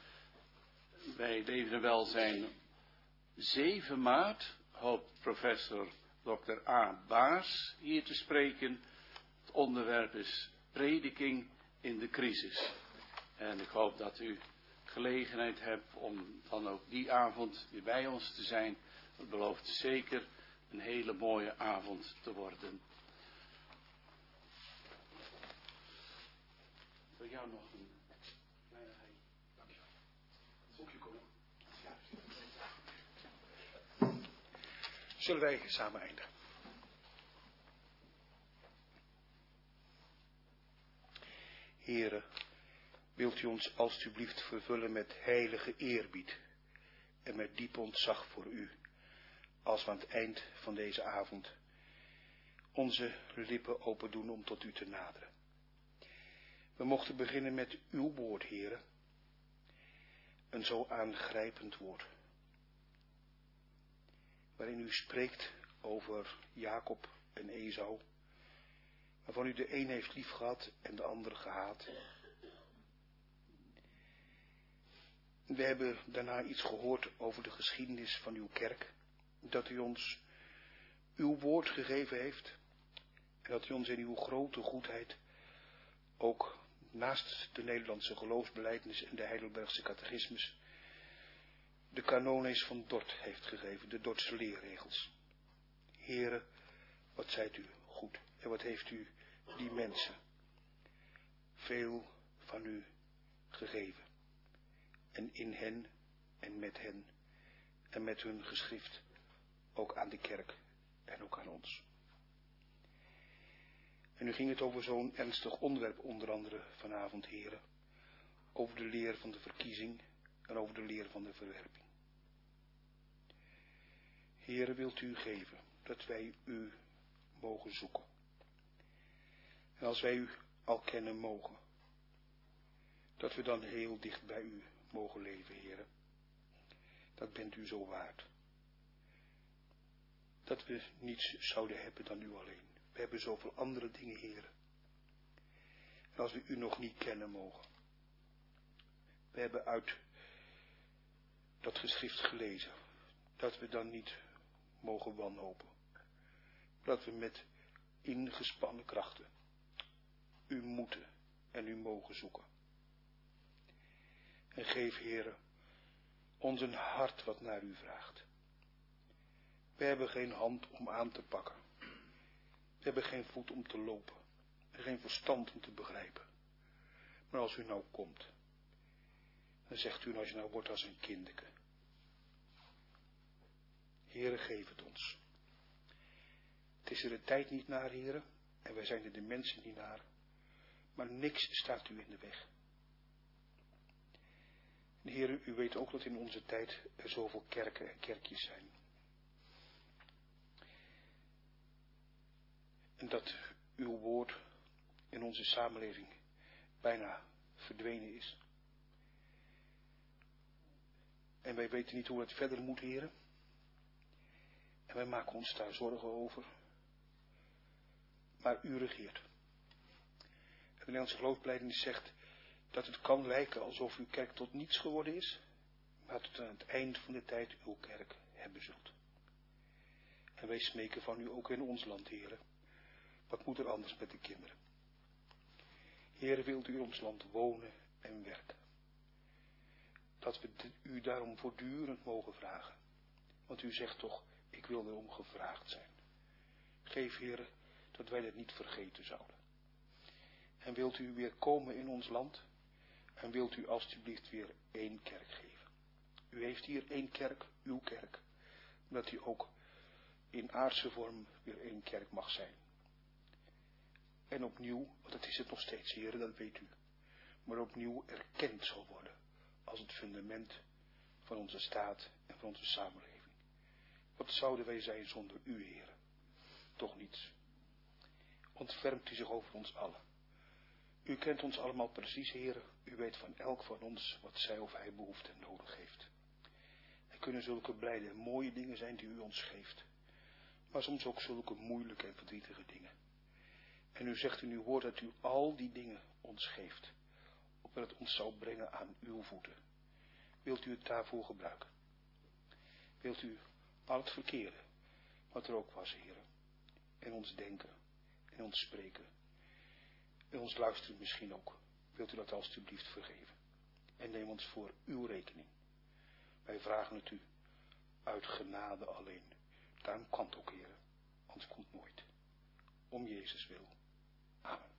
Bij Leven en Welzijn zeven maart hoopt professor dokter A. Baars hier te spreken. Het onderwerp is prediking in de crisis. En ik hoop dat u gelegenheid hebt om dan ook die avond weer bij ons te zijn. Het belooft zeker een hele mooie avond te worden. Voor jou nog een kleinigheid. Dankjewel. Boekje komen. Ja. Zullen wij samen eindigen? Here, wilt u ons alstublieft vervullen met heilige eerbied en met diep ontzag voor u, als we aan het eind van deze avond onze lippen open doen om tot u te naderen. We mochten beginnen met uw woord, Heere. Een zo aangrijpend woord. Waarin u spreekt over Jacob en Esau. Waarvan u de een heeft lief gehad en de ander gehaat. We hebben daarna iets gehoord over de geschiedenis van uw kerk. Dat u ons uw woord gegeven heeft. En dat u ons in uw grote goedheid ook naast de Nederlandse geloofsbelijdenis en de Heidelbergse catechismus de kanones van Dort heeft gegeven, de Dordtse leerregels. Heere, wat zijt u goed en wat heeft u die mensen veel van u gegeven. En in hen en met hen en met hun geschrift ook aan de kerk en ook aan ons. En nu ging het over zo'n ernstig onderwerp onder andere vanavond, heren. Over de leer van de verkiezing en over de leer van de verwerping. Heren, wilt u geven dat wij u mogen zoeken. En als wij u al kennen mogen, dat we dan heel dicht bij u mogen leven, heren. Dat bent u zo waard. Dat we niets zouden hebben dan u alleen. We hebben zoveel andere dingen, heren. En als we u nog niet kennen mogen. We hebben uit dat geschrift gelezen. Dat we dan niet mogen wanhopen. Dat we met ingespannen krachten u moeten en u mogen zoeken. En geef, heren, ons een hart wat naar u vraagt. We hebben geen hand om aan te pakken. We hebben geen voet om te lopen. En geen verstand om te begrijpen. Maar als u nou komt, dan zegt u als je nou wordt als een kindeke. Heere, geef het ons. Het is er de tijd niet naar, heren. En wij zijn er de mensen niet naar. Maar niks staat u in de weg. En heren, u weet ook dat in onze tijd er zoveel kerken en kerkjes zijn. En dat uw woord in onze samenleving bijna verdwenen is. En wij weten niet hoe het verder moet, heren. En wij maken ons daar zorgen over. Maar u regeert. En de Nederlandse geloofsbelijdenis zegt dat het kan lijken alsof uw kerk tot niets geworden is. Maar tot aan het eind van de tijd uw kerk hebben zult. En wij smeken van u ook in ons land, heren. Wat moet er anders met de kinderen? Heere, wilt u in ons land wonen en werken? Dat we u daarom voortdurend mogen vragen. Want u zegt toch, ik wil erom gevraagd zijn. Geef, Heere, dat wij dat niet vergeten zouden. En wilt u weer komen in ons land? En wilt u alstublieft weer één kerk geven? U heeft hier één kerk, uw kerk. Dat u ook in aardse vorm weer één kerk mag zijn. En opnieuw, want dat is het nog steeds, heren, dat weet u. Maar opnieuw erkend zal worden als het fundament van onze staat en van onze samenleving. Wat zouden wij zijn zonder u, heren? Toch niets. Ontfermt u zich over ons allen. U kent ons allemaal precies, heren. U weet van elk van ons wat zij of hij behoefte en nodig heeft. Er kunnen zulke blijde en mooie dingen zijn die u ons geeft. Maar soms ook zulke moeilijke en verdrietige dingen. En u zegt in uw woord dat u al die dingen ons geeft. Opdat het ons zou brengen aan uw voeten. Wilt u het daarvoor gebruiken? Wilt u al het verkeerde, wat er ook was, heren. In ons denken, in ons spreken. In ons luisteren misschien ook. Wilt u dat alstublieft vergeven. En neem ons voor uw rekening. Wij vragen het u uit genade alleen. Daarom kan het ook, heren. Anders komt nooit. Om Jezus wil. Amen.